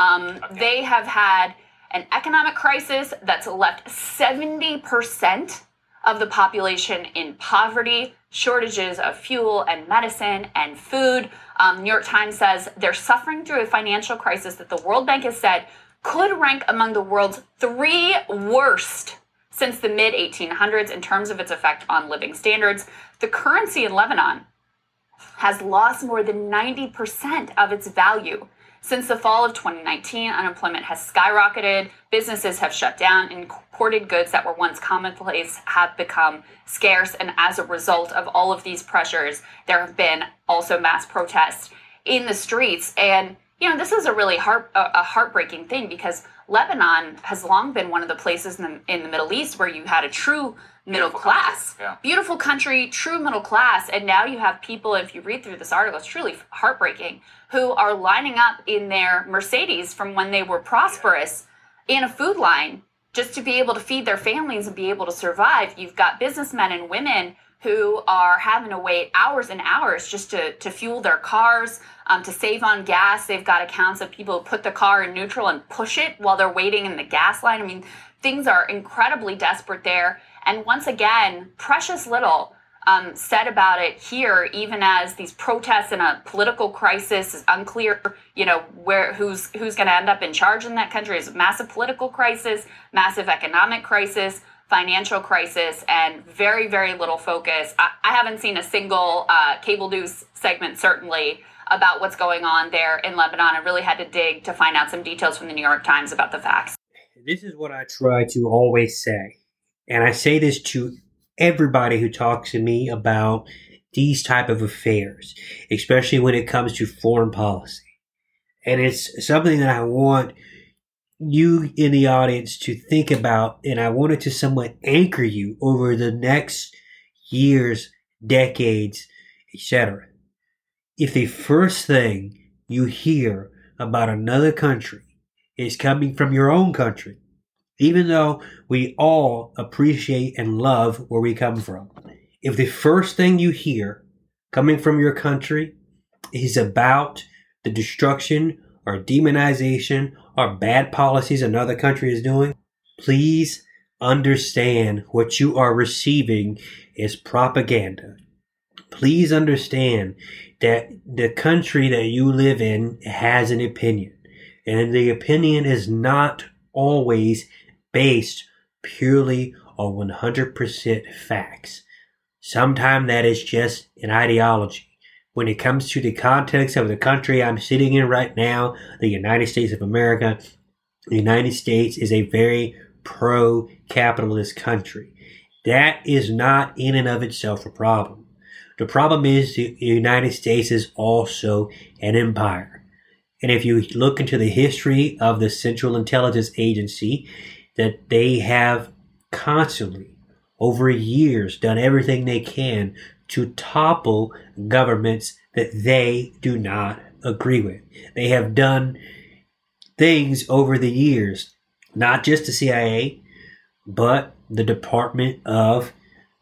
They have had an economic crisis that's left 70% of the population in poverty, shortages of fuel and medicine and food. The New York Times says they're suffering through a financial crisis that the World Bank has said could rank among the world's 3 worst since the mid-1800s in terms of its effect on living standards. The currency in Lebanon has lost more than 90% of its value. Since the fall of 2019, unemployment has skyrocketed, businesses have shut down, imported goods that were once commonplace have become scarce, and as a result of all of these pressures, there have been also mass protests in the streets. And, this is a really heartbreaking thing, because Lebanon has long been one of the places in the Middle East where you had a true middle class. Yeah. Beautiful country, true middle class. And now you have people, if you read through this article, it's truly heartbreaking, who are lining up in their Mercedes from when they were prosperous in a food line just to be able to feed their families and be able to survive. You've got businessmen and women who are having to wait hours and hours just to fuel their cars, to save on gas. They've got accounts of people who put the car in neutral and push it while they're waiting in the gas line. I mean, things are incredibly desperate there. And once again, precious little said about it here, even as these protests and a political crisis is unclear, who's going to end up in charge in that country. It's a massive political crisis, massive economic crisis, financial crisis, and very, very little focus. I haven't seen a single cable news segment, certainly, about what's going on there in Lebanon. I really had to dig to find out some details from the New York Times about the facts. This is what I try to always say, and I say this to everybody who talks to me about these type of affairs, especially when it comes to foreign policy. And it's something that I want you in the audience to think about, and I want it to somewhat anchor you over the next years, decades, etc. If the first thing you hear about another country is coming from your own country, even though we all appreciate and love where we come from, if the first thing you hear coming from your country is about the destruction or demonization or bad policies another country is doing, please understand what you are receiving is propaganda. Please understand that the country that you live in has an opinion, and the opinion is not always based purely on 100% facts. Sometimes that is just an ideology. When it comes to the context of the country I'm sitting in right now, the United States of America, the United States is a very pro-capitalist country. That is not in and of itself a problem. The problem is the United States is also an empire. And if you look into the history of the Central Intelligence Agency, that they have constantly, over years, done everything they can to topple governments that they do not agree with. They have done things over the years, not just the CIA, but the Department of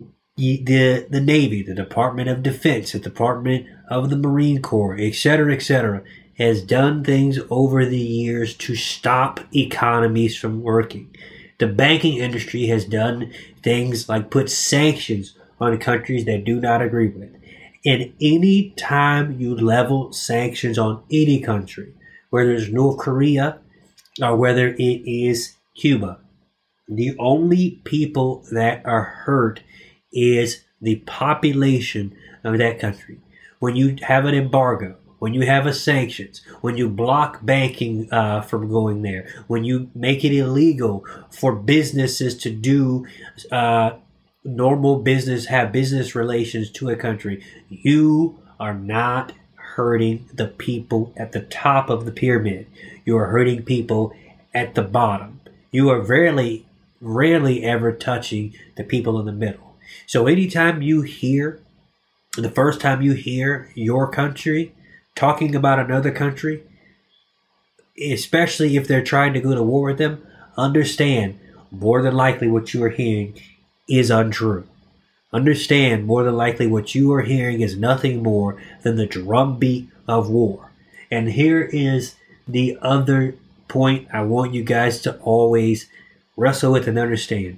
the Navy, the Department of Defense, the Department of the Marine Corps, etc., has done things over the years to stop economies from working. The banking industry has done things like put sanctions on countries that do not agree with. And any time you level sanctions on any country, whether it's North Korea or whether it is Cuba, the only people that are hurt is the population of that country. When you have an embargo, when you have a sanctions, when you block banking from going there, when you make it illegal for businesses to do normal business, have business relations to a country, you are not hurting the people at the top of the pyramid. You are hurting people at the bottom. You are rarely ever touching the people in the middle. So anytime you hear, the first time you hear your country talking about another country, especially if they're trying to go to war with them, understand more than likely what you are hearing is untrue. Understand more than likely what you are hearing is nothing more than the drumbeat of war. And here is the other point I want you guys to always wrestle with and understand.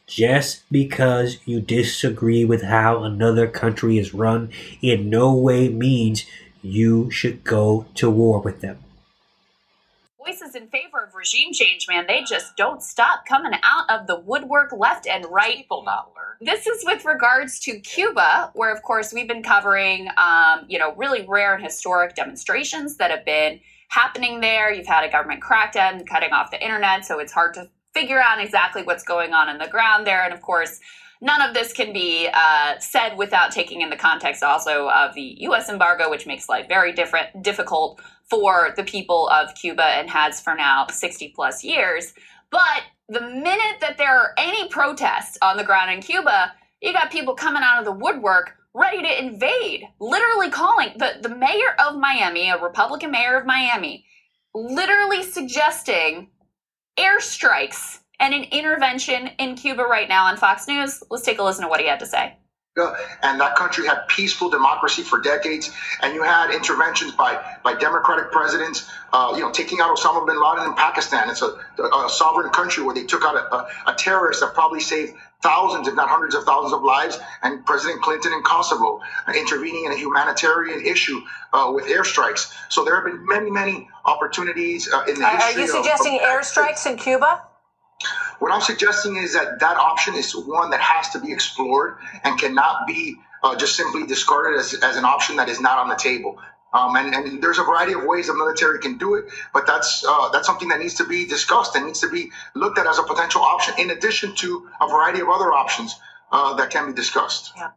Just because you disagree with how another country is run in no way means you should go to war with them. Voices in favor of regime change, man, they just don't stop coming out of the woodwork left and right. People not learn. This is with regards to Cuba, where, of course, we've been covering, really rare and historic demonstrations that have been happening there. You've had a government crackdown cutting off the internet, so it's hard to figure out exactly what's going on the ground there. And, of course, none of this can be said without taking in the context also of the U.S. embargo, which makes life very difficult for the people of Cuba and has for now 60-plus years. But the minute that there are any protests on the ground in Cuba, you got people coming out of the woodwork ready to invade, literally calling the mayor of Miami, a Republican mayor of Miami, literally suggesting airstrikes and an intervention in Cuba right now on Fox News. Let's take a listen to what he had to say. And that country had peaceful democracy for decades, and you had interventions by democratic presidents, taking out Osama bin Laden in Pakistan. It's a sovereign country where they took out a terrorist that probably saved thousands, if not hundreds of thousands of lives, and President Clinton in Kosovo intervening in a humanitarian issue with airstrikes. So there have been many, many opportunities in the history. Are you suggesting airstrikes in Cuba? What I'm suggesting is that option is one that has to be explored and cannot be just simply discarded as an option that is not on the table. And there's a variety of ways the military can do it, but that's something that needs to be discussed and needs to be looked at as a potential option, in addition to a variety of other options that can be discussed. Yeah.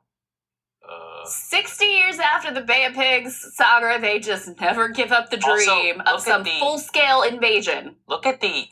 60 years after the Bay of Pigs saga, they just never give up the dream of some full-scale invasion. Look at the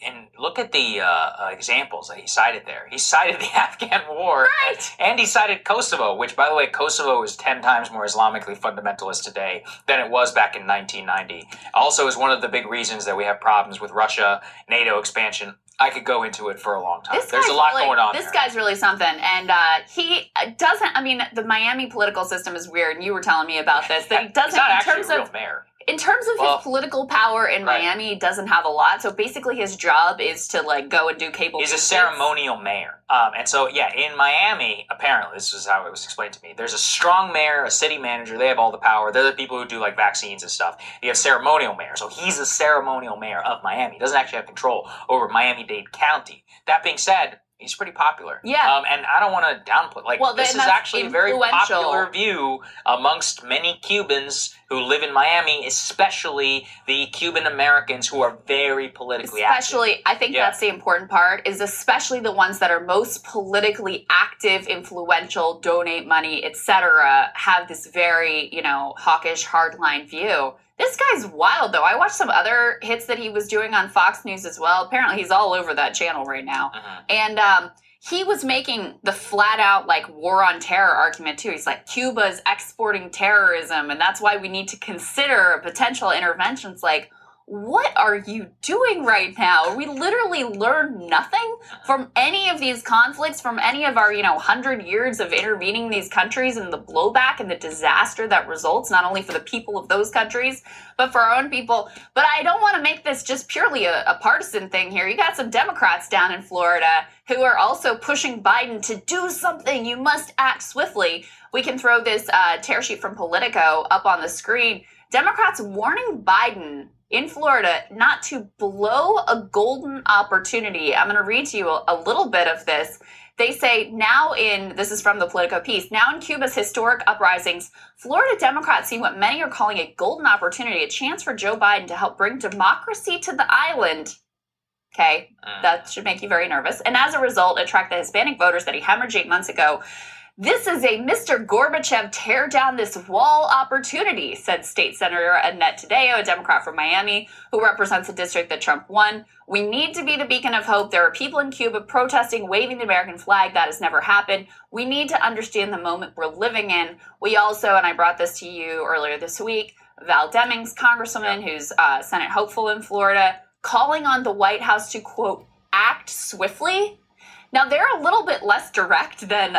examples that he cited there. He cited the Afghan War, right, and he cited Kosovo, which, by the way, Kosovo is 10 times more Islamically fundamentalist today than it was back in 1990. Also is one of the big reasons that we have problems with Russia, NATO expansion. I could go into it for a long time. There's a lot going on. This guy's really something. And he doesn't, the Miami political system is weird, and you were telling me about this, that he doesn't, He's not actually a real mayor. In terms of his political power in Miami, he doesn't have a lot. So basically his job is to go and do cable. He's a ceremonial mayor. And so, in Miami, apparently, this is how it was explained to me, there's a strong mayor, a city manager, they have all the power. They're the people who do vaccines and stuff. You have ceremonial mayor. So he's a ceremonial mayor of Miami. He doesn't actually have control over Miami-Dade County. That being said, he's pretty popular. Yeah. And I don't want to downplay. This is actually a very popular view amongst many Cubans who live in Miami, especially the Cuban Americans who are very politically active. I think that's the important part, is especially the ones that are most politically active, influential, donate money, etc., have this very, hawkish, hardline view. This guy's wild, though. I watched some other hits that he was doing on Fox News as well. Apparently, he's all over that channel right now. Uh-huh. And he was making the flat-out, war on terror argument, too. He's like, Cuba's exporting terrorism, and that's why we need to consider potential interventions. What are you doing right now? We literally learned nothing from any of these conflicts, from any of our, 100 years of intervening in these countries, and the blowback and the disaster that results, not only for the people of those countries, but for our own people. But I don't want to make this just purely a partisan thing here. You got some Democrats down in Florida who are also pushing Biden to do something. You must act swiftly. We can throw this tear sheet from Politico up on the screen. Democrats warning Biden in Florida not to blow a golden opportunity. I'm going to read to you a little bit of this. They say this is from the Politico piece, now in Cuba's historic uprisings, Florida Democrats see what many are calling a golden opportunity, a chance for Joe Biden to help bring democracy to the island. Okay, that should make you very nervous. And as a result, attract the Hispanic voters that he hemorrhaged 8 months ago. This is a Mr. Gorbachev tear down this wall opportunity, said State Senator Annette Taddeo, a Democrat from Miami, who represents a district that Trump won. We need to be the beacon of hope. There are people in Cuba protesting, waving the American flag. That has never happened. We need to understand the moment we're living in. We also, and I brought this to you earlier this week, Val Demings, Congresswoman, who's Senate hopeful in Florida, calling on the White House to, quote, act swiftly. Now, they're a little bit less direct than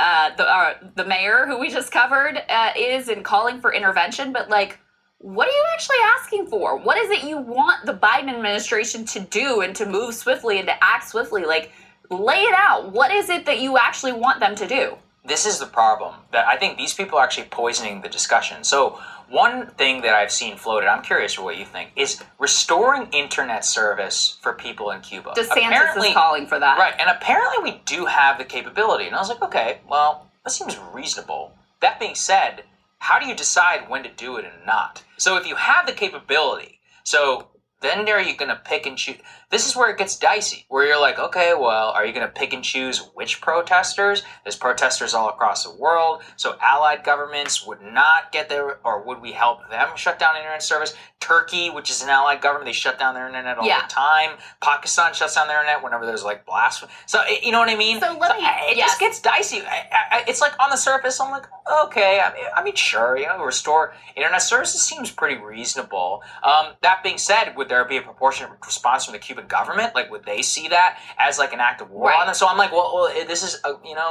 the mayor, who we just covered, is in calling for intervention. But, what are you actually asking for? What is it you want the Biden administration to do and to move swiftly and to act swiftly? lay it out. What is it that you actually want them to do? This is the problem, that I think these people are actually poisoning the discussion. So one thing that I've seen floated, I'm curious for what you think, is restoring internet service for people in Cuba. DeSantis is calling for that. Right, and apparently we do have the capability. And I was like, okay, well, that seems reasonable. That being said, how do you decide when to do it and not? So if you have the capability, then are you going to pick and choose? This is where it gets dicey, where you're like, okay, well, are you going to pick and choose which protesters? There's protesters all across the world, so allied governments would not get there, or would we help them shut down internet service? Turkey, which is an allied government, they shut down their internet all the time. Pakistan shuts down their internet whenever there's like blasphemy. So, you know what I mean? It just gets dicey. It's like on the surface, I'm like, okay, I mean, sure, restore internet services seems pretty reasonable. That being said, would there be a proportionate response from the Cuban government? Like, would they see that as like an act of war on them? So I'm like, well, this is,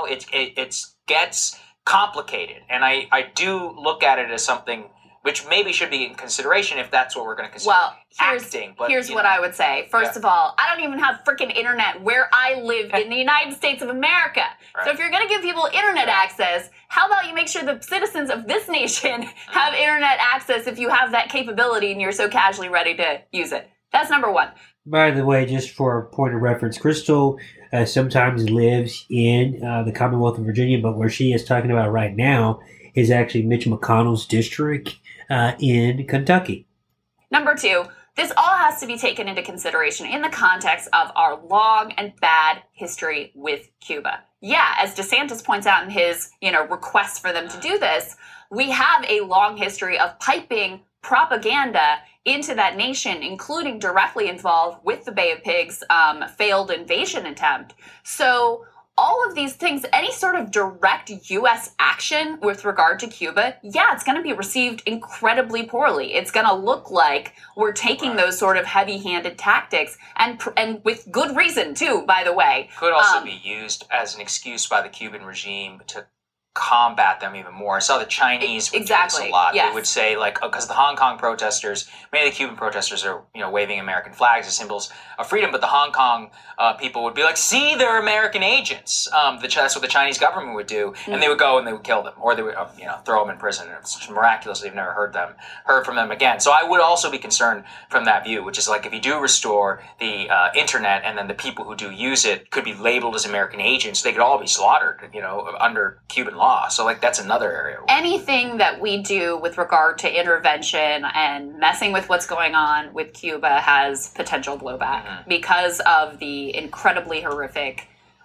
it gets complicated. And I do look at it as something which maybe should be in consideration if that's what we're going to consider acting. But here's what I would say. First of all, I don't even have freaking internet where I live in the United States of America. Right. So if you're going to give people internet access, how about you make sure the citizens of this nation have internet access if you have that capability and you're so casually ready to use it? That's number one. By the way, just for a point of reference, Crystal sometimes lives in the Commonwealth of Virginia, but where she is talking about right now is actually Mitch McConnell's district in Kentucky. Number two, this all has to be taken into consideration in the context of our long and bad history with Cuba. Yeah, as DeSantis points out in his, request for them to do this, we have a long history of piping propaganda into that nation, including directly involved with the Bay of Pigs failed invasion attempt. So all of these things, any sort of direct U.S. action with regard to Cuba, it's going to be received incredibly poorly. It's going to look like we're taking those sort of heavy-handed tactics, and with good reason, too, by the way. Could also be used as an excuse by the Cuban regime to combat them even more. I saw the Chinese would do this a lot. They would say, because the Hong Kong protesters, many of the Cuban protesters are, waving American flags as symbols of freedom, but the Hong Kong people would be like, see, they're American agents. That's what the Chinese government would do, and they would go and they would kill them, or they would, throw them in prison. It's miraculous they've never heard from them again. So I would also be concerned from that view, which is like, if you do restore the internet, and then the people who do use it could be labeled as American agents, they could all be slaughtered, under Cuban law. So, that's another area. Anything that we do with regard to intervention and messing with what's going on with Cuba has potential blowback because of the incredibly horrific,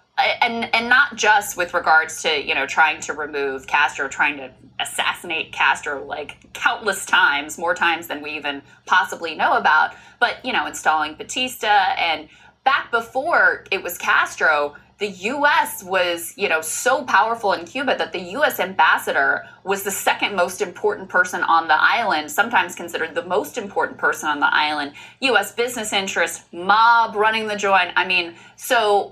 and not just with regards to, trying to remove Castro, trying to assassinate Castro, countless times, more times than we even possibly know about, but, installing Batista. And back before it was Castro, the U.S. was, so powerful in Cuba that the U.S. ambassador was the second most important person on the island, sometimes considered the most important person on the island. U.S. business interests, mob running the joint. I mean, so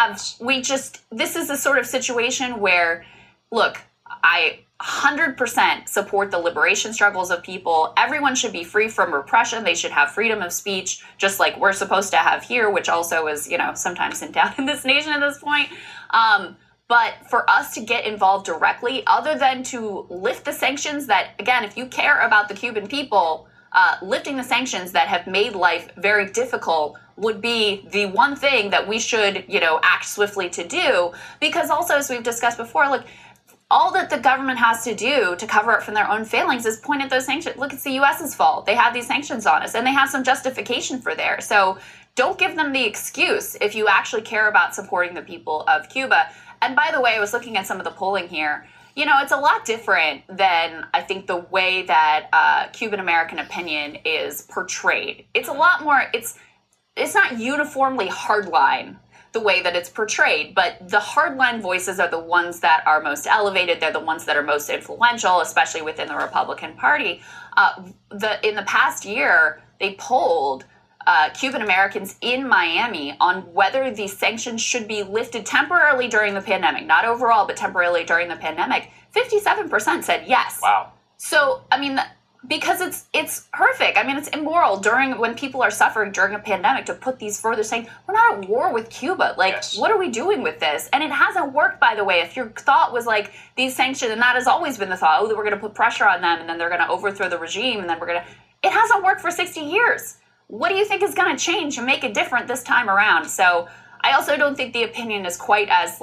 this is a sort of situation where, look, I 100% support the liberation struggles of people. Everyone should be free from repression. They should have freedom of speech, just like we're supposed to have here, which also is, sometimes in doubt in this nation at this point. But for us to get involved directly, other than to lift the sanctions that, again, if you care about the Cuban people, lifting the sanctions that have made life very difficult would be the one thing that we should, act swiftly to do. Because also, as we've discussed before, all that the government has to do to cover up from their own failings is point at those sanctions. Look, it's the U.S.'s fault. They have these sanctions on us, and they have some justification for there. So don't give them the excuse if you actually care about supporting the people of Cuba. And by the way, I was looking at some of the polling here. It's a lot different than, I think, the way that Cuban-American opinion is portrayed. It's a lot more, it's not uniformly hardline the way that it's portrayed, but the hardline voices are the ones that are most elevated. They're the ones that are most influential, especially within the Republican Party. In the past year, they polled Cuban Americans in Miami on whether these sanctions should be lifted temporarily during the pandemic, not overall, but temporarily during the pandemic. 57% said yes. Wow. So, I mean, Because it's horrific. I mean, it's immoral when people are suffering during a pandemic to put these further saying, we're not at war with Cuba. Like, what are we doing with this? And it hasn't worked, by the way. If your thought was like these sanctions, and that has always been the thought, that we're going to put pressure on them and then they're going to overthrow the regime and then it hasn't worked for 60 years. What do you think is going to change and make it different this time around? So I also don't think the opinion is quite as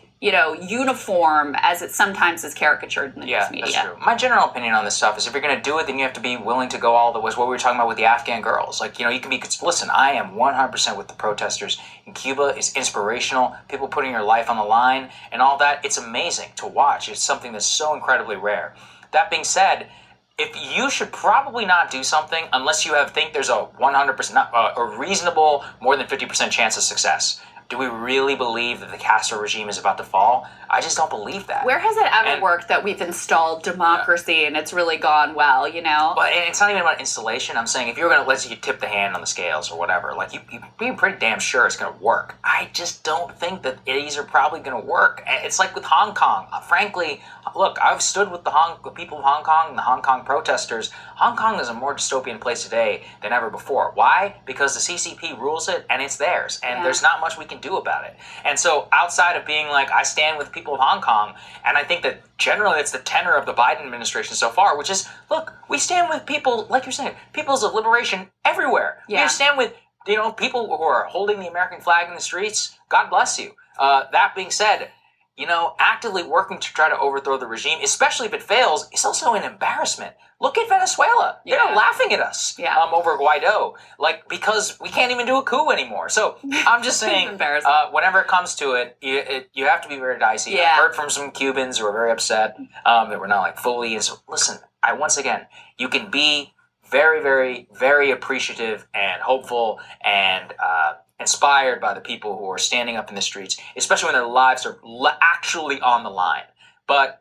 uniform as it sometimes is caricatured in the news media. That's true. My general opinion on this stuff is if you're going to do it, then you have to be willing to go all the way. What we were talking about with the Afghan girls. You can be, listen, I am 100% with the protesters in Cuba. It's inspirational. People putting your life on the line and all that. It's amazing to watch. It's something that's so incredibly rare. That being said, if you should probably not do something unless you think there's a 100%, a reasonable, more than 50% chance of success. Do we really believe that the Castro regime is about to fall? I just don't believe that. Where has it ever worked that we've installed democracy and it's really gone well, But it's not even about installation. I'm saying if you're going to let you tip the hand on the scales or whatever, you be pretty damn sure it's going to work. I just don't think that these are probably going to work. It's like with Hong Kong. Frankly, look, I've stood with the people of Hong Kong and the Hong Kong protesters. Hong Kong is a more dystopian place today than ever before. Why? Because the CCP rules it and it's theirs. And there's not much we can do about it. And so outside of being I stand with people of Hong Kong, and I think that generally it's the tenor of the Biden administration so far, which is, look, we stand with people, like you're saying, peoples of liberation everywhere. We stand with, people who are holding the American flag in the streets. God bless you. That being said, actively working to try to overthrow the regime, especially if it fails, is also an embarrassment. Look at Venezuela. They're laughing at us over Guaido, because we can't even do a coup anymore. So I'm just saying, whenever it comes to it, you have to be very dicey. I've heard from some Cubans who are very upset that we're not fully. So listen, once again, you can be very, very, very appreciative and hopeful and inspired by the people who are standing up in the streets, especially when their lives are actually on the line. But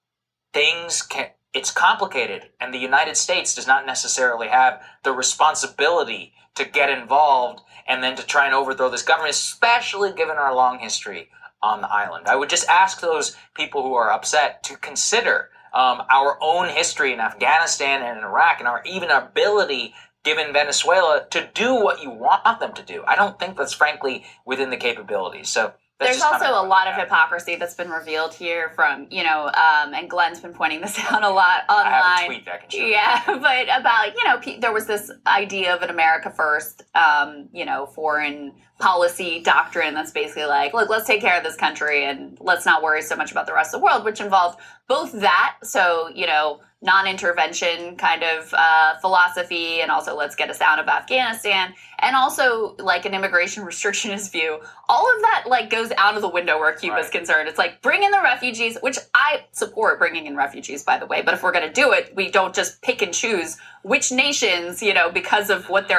it's complicated, and the United States does not necessarily have the responsibility to get involved and then to try and overthrow this government, especially given our long history on the island. I would just ask those people who are upset to consider our own history in Afghanistan and in Iraq and our ability given Venezuela to do what you want them to do. I don't think that's frankly within the capabilities. So there's also a lot of hypocrisy that's been revealed here from, and Glenn's been pointing this out a lot online. I have a tweet that I can show you. Yeah, but about, there was this idea of an America first, foreign policy doctrine that's basically look, let's take care of this country and let's not worry so much about the rest of the world, which involved both that, so, non-intervention kind of philosophy, and also let's get us out of Afghanistan, and also an immigration restrictionist view. All of that goes out of the window where Cuba's concerned. It's bring in the refugees, which I support bringing in refugees, by the way, but if we're going to do it, we don't just pick and choose which nations, because of what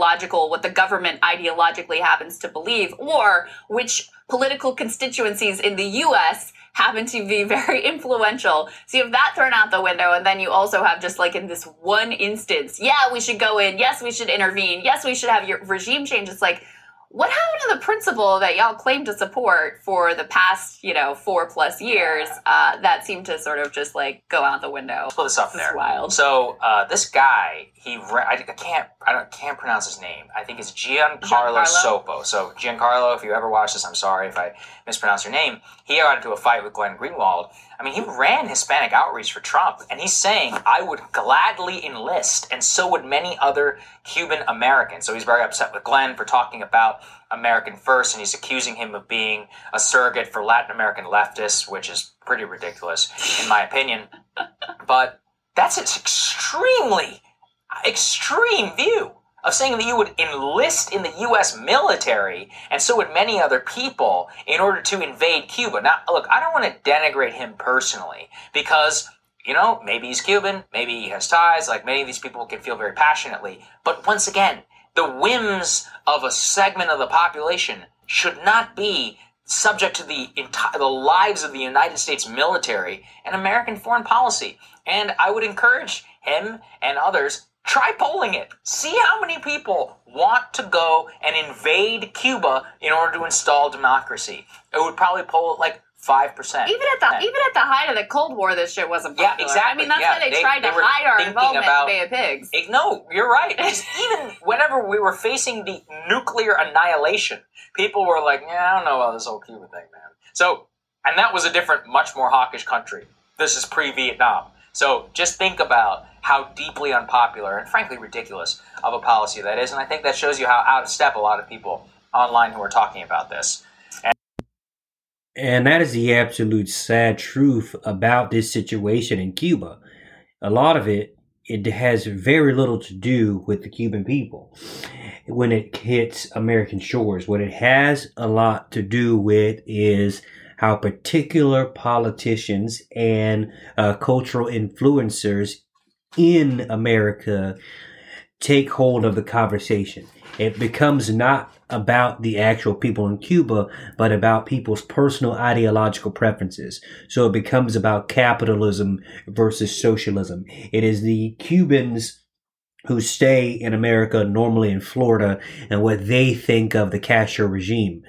the government ideologically happens to believe, or which political constituencies in the U.S. happen to be very influential. So you have that thrown out the window, and then you also have just in this one instance, we should go in, yes, we should intervene, yes, we should have your regime change. It's what happened to the principle that y'all claim to support for the past, 4+ years that seemed to sort of just go out the window? Let's put this up there. Wild. So this guy, I can't pronounce his name. I think it's Giancarlo Sopo. So Giancarlo, if you ever watch this, I'm sorry if I mispronounce your name. He got into a fight with Glenn Greenwald. I mean, he ran Hispanic outreach for Trump, and he's saying, I would gladly enlist, and so would many other Cuban Americans. So he's very upset with Glenn for talking about American first, and he's accusing him of being a surrogate for Latin American leftists, which is pretty ridiculous, in my opinion. But that's an extremely extreme view of saying that you would enlist in the U.S. military, and so would many other people, in order to invade Cuba. Now, look, I don't want to denigrate him personally, because, maybe he's Cuban, maybe he has ties, many of these people can feel very passionately. But once again, the whims of a segment of the population should not be subject to the lives of the United States military and American foreign policy. And I would encourage him and others, try polling it. See how many people want to go and invade Cuba in order to install democracy. It would probably poll 5%. Even at the height of the Cold War, this shit wasn't popular. Yeah, exactly. I mean, that's why they tried to hide our involvement in the Bay of Pigs. No, you're right. Even whenever we were facing the nuclear annihilation, people were like, yeah, I don't know about this whole Cuba thing, man. So, and that was a different, much more hawkish country. This is pre-Vietnam. So just think about how deeply unpopular and frankly ridiculous of a policy that is. And I think that shows you how out of step a lot of people online who are talking about this. And that is the absolute sad truth about this situation in Cuba. A lot of it has very little to do with the Cuban people when it hits American shores. What it has a lot to do with is how particular politicians and cultural influencers in America take hold of the conversation. It becomes not about the actual people in Cuba, but about people's personal ideological preferences. So it becomes about capitalism versus socialism. It is the Cubans who stay in America, normally in Florida, and what they think of the Castro regime.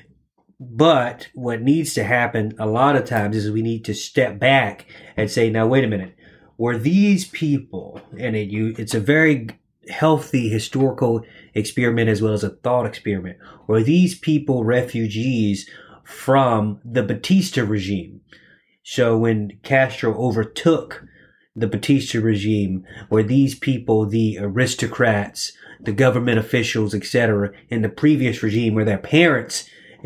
But what needs to happen a lot of times is we need to step back and say, now, wait a minute. Were these people, and it's a very healthy historical experiment as well as a thought experiment, were these people refugees from the Batista regime? So when Castro overtook the Batista regime, were these people the aristocrats, the government officials, etc., in the previous regime, were their parents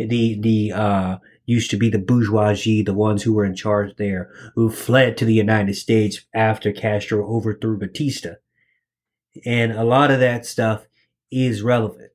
used to be the bourgeoisie, the ones who were in charge there, who fled to the United States after Castro overthrew Batista? And a lot of that stuff is relevant.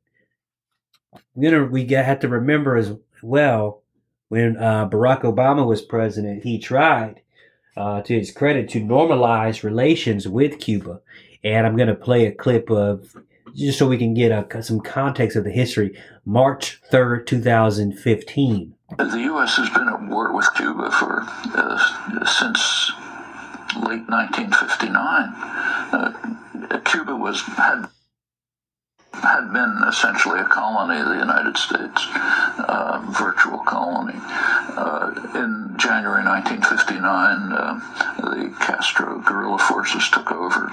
We have to remember as well, when Barack Obama was president, he tried, to his credit, to normalize relations with Cuba. And I'm going to play a clip of, just so we can get some context of the history, March 3rd, 2015. The U.S. has been at war with Cuba for since late 1959. Cuba had been essentially a colony of the United States, virtual colony. In January 1959, the Castro guerrilla forces took over.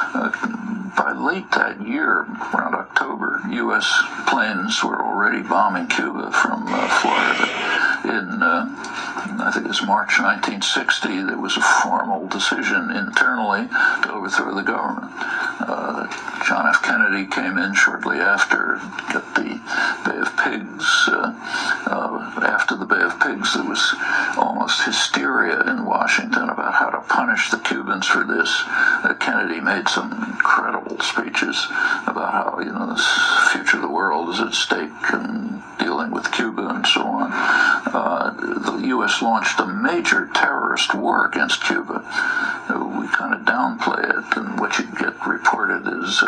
By late that year, around October, U.S. planes were already bombing Cuba from Florida. In, I think it was March 1960, there was a formal decision internally to overthrow the government. John F. Kennedy came in shortly after, got the Bay of Pigs. After the Bay of Pigs, there was almost hysteria in Washington about how to punish the Cubans for this. Kennedy made some incredible speeches about how, the future of the world is at stake and dealing with Cuba and so on. The U.S. launched a major terrorist war against Cuba. We kind of downplay it, and what you get reported is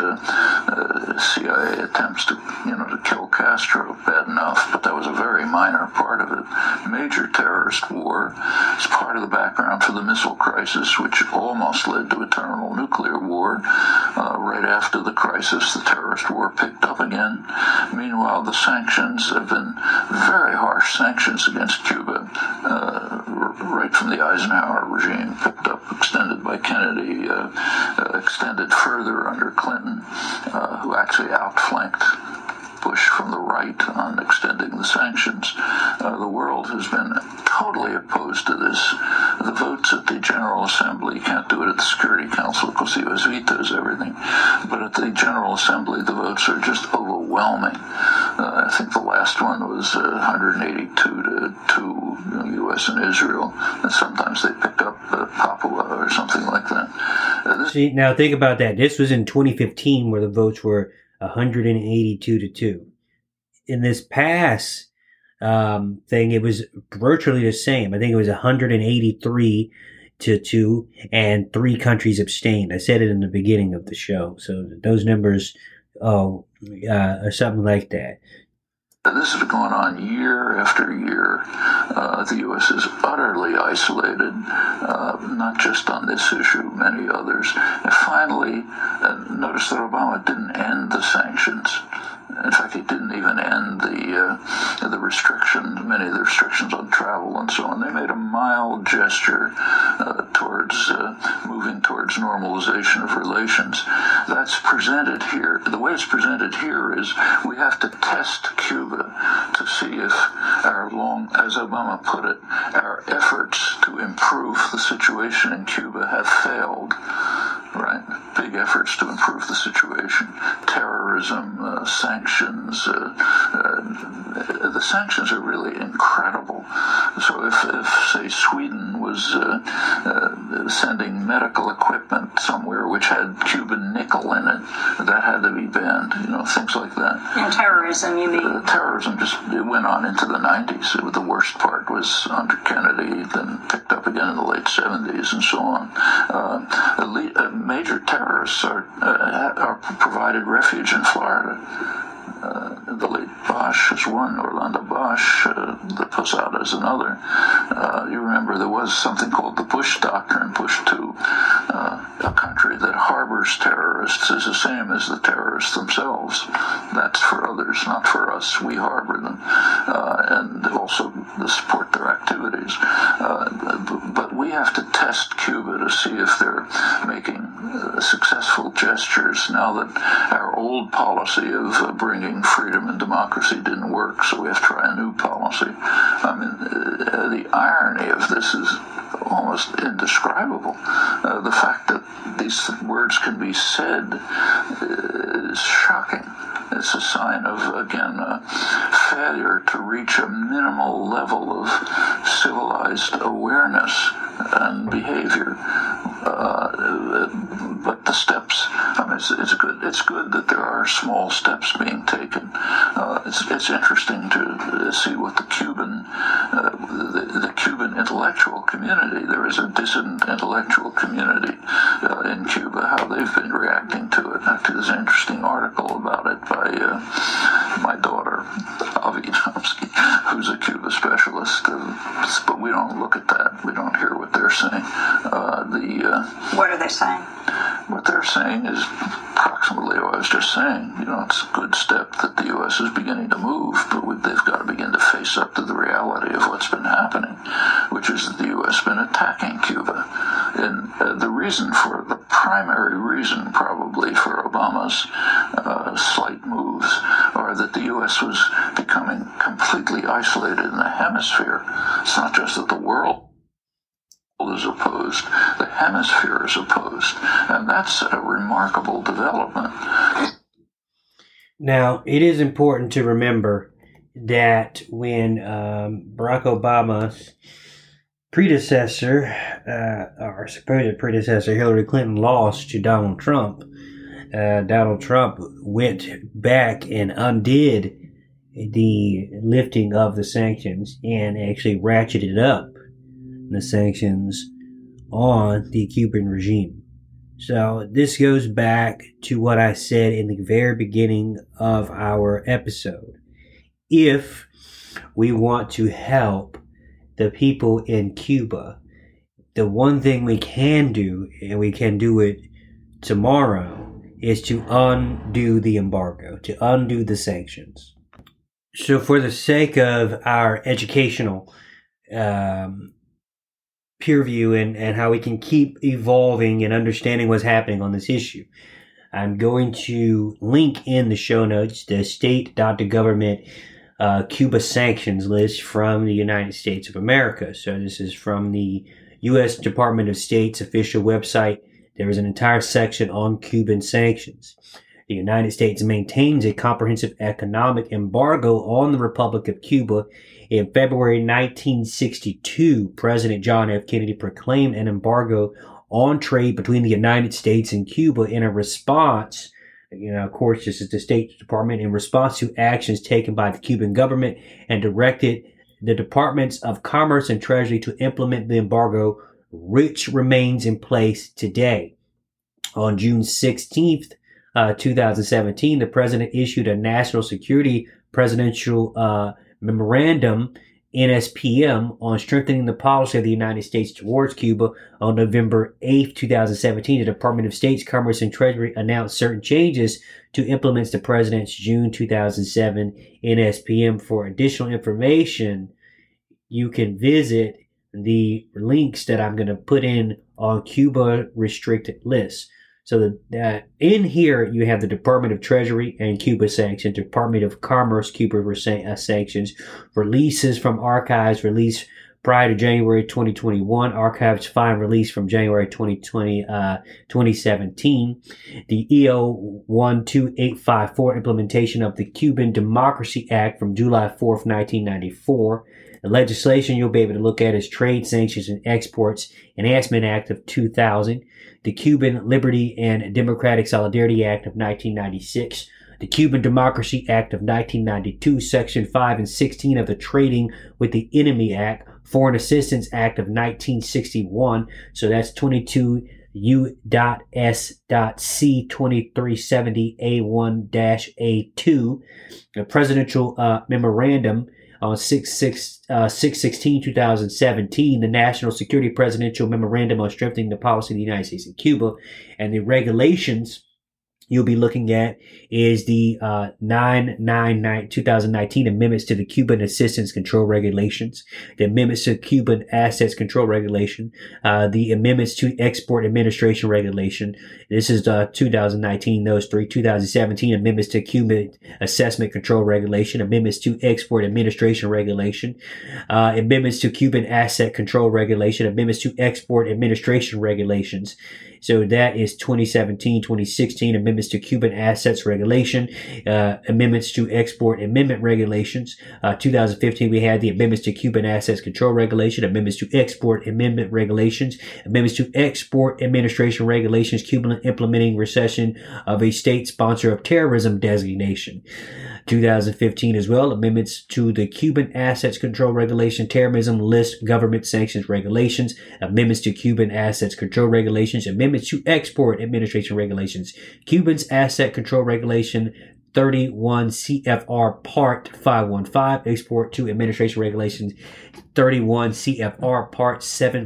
CIA attempts to kill Castro. Bad enough, but that was a very minor part of it. Major terrorist war is part of the background for the missile crisis, which almost led to a terminal nuclear war. Right after the crisis, the terrorist war picked up again. Meanwhile, the sanctions have been very harsh sanctions against Cuba, right from the Eisenhower regime, picked up, extended by Kennedy, extended further under Clinton, who actually outflanked Bush from the right on extending the sanctions. The world has been totally opposed to this. The votes at the General Assembly, you can't do it at the Security Council because the U.S. vetoes everything, but at the General Assembly the votes are just overwhelming. I think the last one was 182 to 2, U.S. and Israel, and sometimes they pick up Papua or something like that. See, now think about that. This was in 2015 where the votes were 182 to 2. In this past thing, it was virtually the same. I think it was 183 to 2, and 3 countries abstained. I said it in the beginning of the show. So those numbers are something like that. This has been going on year after year. The U.S. is utterly isolated, not just on this issue, many others. And finally, notice that Obama didn't end the sanctions. In fact, he didn't even end the restrictions, many of the restrictions on travel and so on. They made a mild gesture towards moving towards normalization of relations. That's presented here. The way it's presented here is we have to test Cuba to see if as Obama put it, our efforts to improve the situation in Cuba have failed. Right? Big efforts to improve the situation. Terrorism, sanctions. The sanctions are really incredible. So if say, Sweden was sending medical equipment somewhere which had Cuban nickel in it, that had to be banned. Things like that. And terrorism, you mean? Terrorism it went on into the 90s. The worst part was under Kennedy, then picked up again in the late 70s and so on. Major terrorists are provided refuge in Florida. The late Bosch is one, Orlando Bosch, the Posada is another. You remember there was something called the Bush Doctrine, Bush II. A country that harbors terrorists is the same as the terrorists themselves. That's for others, not for us. We harbor them and also support their activities. But we have to test Cuba to see if they're making successful gestures now that our old policy of bringing freedom and democracy didn't work, so we have to try a new policy. I mean, the irony of this is almost indescribable. The fact that these words can be said is shocking. It's a sign of, again, a failure to reach a minimal level of civilized awareness and behavior. But the steps, it's good. It's good that there are small steps being taken. It's interesting to see what the Cuban intellectual community. There is a dissident intellectual community in Cuba. How they've been reacting to it. Actually, there's an interesting article about it by my daughter, Avi Chomsky, who's a Cuba specialist. But we don't look at that. We don't hear what they're saying. What are they saying? What they're saying is approximately what I was just saying. It's a good step that the U.S. is beginning to move, but they've got to begin to face up to the reality of what's been happening, which is that the U.S. has been attacking Cuba. And the primary reason probably for Obama's slight moves are that the U.S. was becoming completely isolated in the hemisphere. It's not just that the world is opposed, the hemisphere is opposed, and that's a remarkable development. Now, it is important to remember that when Barack Obama's predecessor, or supposed predecessor, Hillary Clinton, lost to Donald Trump, Donald Trump went back and undid the lifting of the sanctions and actually ratcheted up the sanctions on the Cuban regime. So this goes back to what I said in the very beginning of our episode. If we want to help the people in Cuba, the one thing we can do, and we can do it tomorrow, is to undo the embargo, to undo the sanctions. So for the sake of our educational peer review and how we can keep evolving and understanding what's happening on this issue, I'm going to link in the show notes the state.government Cuba sanctions list from the United States of America. So this is from the U.S. Department of State's official website. There is an entire section on Cuban sanctions. The United States maintains a comprehensive economic embargo on the Republic of Cuba. In February 1962, President John F. Kennedy proclaimed an embargo on trade between the United States and Cuba in a response, of course, this is the State Department, in response to actions taken by the Cuban government, and directed the Departments of Commerce and Treasury to implement the embargo, which remains in place today. On June 16th, 2017, the president issued a national security presidential memorandum, NSPM, on strengthening the policy of the United States towards Cuba. On November 8th, 2017, the Department of State's Commerce and Treasury announced certain changes to implement the president's June 2007 NSPM. For additional information, you can visit the links that I'm going to put in on Cuba restricted lists. So that in here, you have the Department of Treasury and Cuba sanctions, Department of Commerce, Cuba sanctions, releases from archives released prior to January 2021, archives fine release from January 2017, the EO 12854 implementation of the Cuban Democracy Act from July 4th, 1994. The legislation you'll be able to look at is Trade Sanctions and Exports Enhancement Act of 2000, the Cuban Liberty and Democratic Solidarity Act of 1996, the Cuban Democracy Act of 1992, Section 5 and 16 of the Trading with the Enemy Act, Foreign Assistance Act of 1961, so that's 22 U.S.C 2370A1-A2, the Presidential Memorandum on 6/16/2017, the National Security Presidential Memorandum on Strengthening the Policy of the United States and Cuba, and the regulations you'll be looking at is the 9/9/2019 amendments to the Cuban Assistance Control Regulations, the amendments to Cuban Assets Control Regulation, the amendments to Export Administration Regulation. This is 2019, those three. 2017 amendments to Cuban Assessment Control Regulation, amendments to Export Administration Regulation, amendments to Cuban Asset Control Regulation, amendments to Export Administration Regulations. So that is 2017, 2016 amendments to Cuban Assets Regulation, amendments to Export Amendment Regulations. 2015 we had the amendments to Cuban Assets Control Regulation, amendments to Export Amendment Regulations, amendments to Export Administration Regulations, Cuban implementing recession of a state sponsor of terrorism designation. 2015 as well, amendments to the Cuban Assets Control Regulation, Terrorism List Government Sanctions Regulations, amendments to Cuban Assets Control Regulations, amendments to Export Administration Regulations, Cuban's Asset Control Regulation 31 CFR Part 515, Export to Administration Regulations 31 CFR Part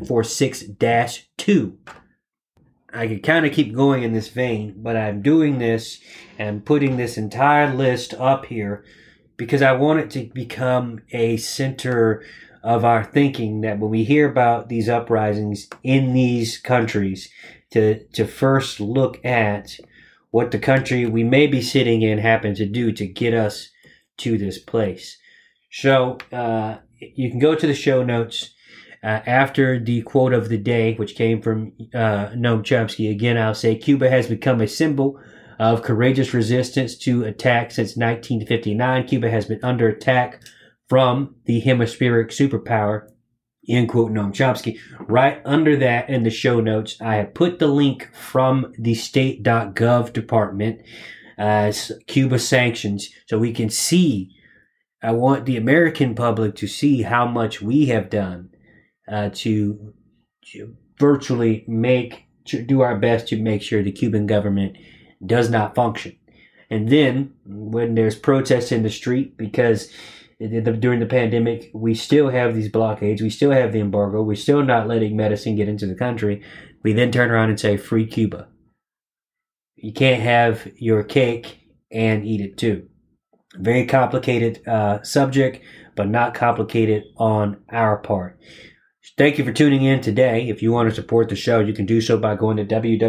746-2. I could kind of keep going in this vein, but I'm doing this and putting this entire list up here because I want it to become a center of our thinking, that when we hear about these uprisings in these countries, to first look at what the country we may be sitting in happened to do to get us to this place. So you can go to the show notes. After the quote of the day, which came from Noam Chomsky, again, I'll say Cuba has become a symbol of courageous resistance to attack since 1959. Cuba has been under attack from the hemispheric superpower, end quote, Noam Chomsky. Right under that in the show notes, I have put the link from the state.gov department, Cuba sanctions, so we can see. I want the American public to see how much we have done to virtually do our best to make sure the Cuban government does not function. And then when there's protests in the street, because during the pandemic, we still have these blockades, we still have the embargo, we're still not letting medicine get into the country, we then turn around and say, free Cuba. You can't have your cake and eat it too. Very complicated subject, but not complicated on our part. Thank you for tuning in today. If you want to support the show, you can do so by going to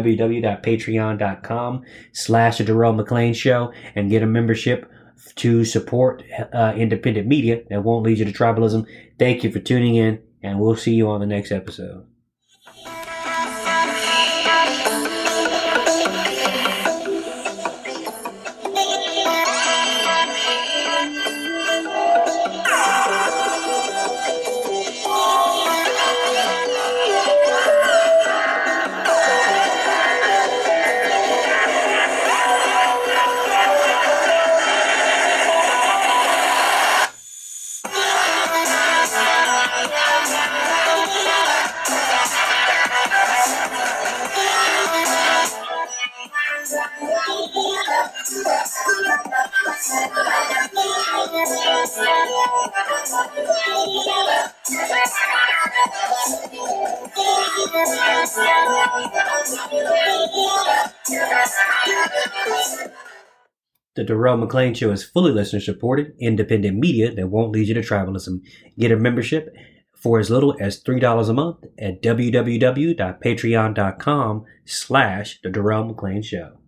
www.patreon.com/The Darrell McClain Show and get a membership to support independent media that won't lead you to tribalism. Thank you for tuning in, and we'll see you on the next episode. The Darrell McClain Show is fully listener-supported, independent media that won't lead you to tribalism. Get a membership for as little as $3 a month at www.patreon.com/The Darrell McClain Show.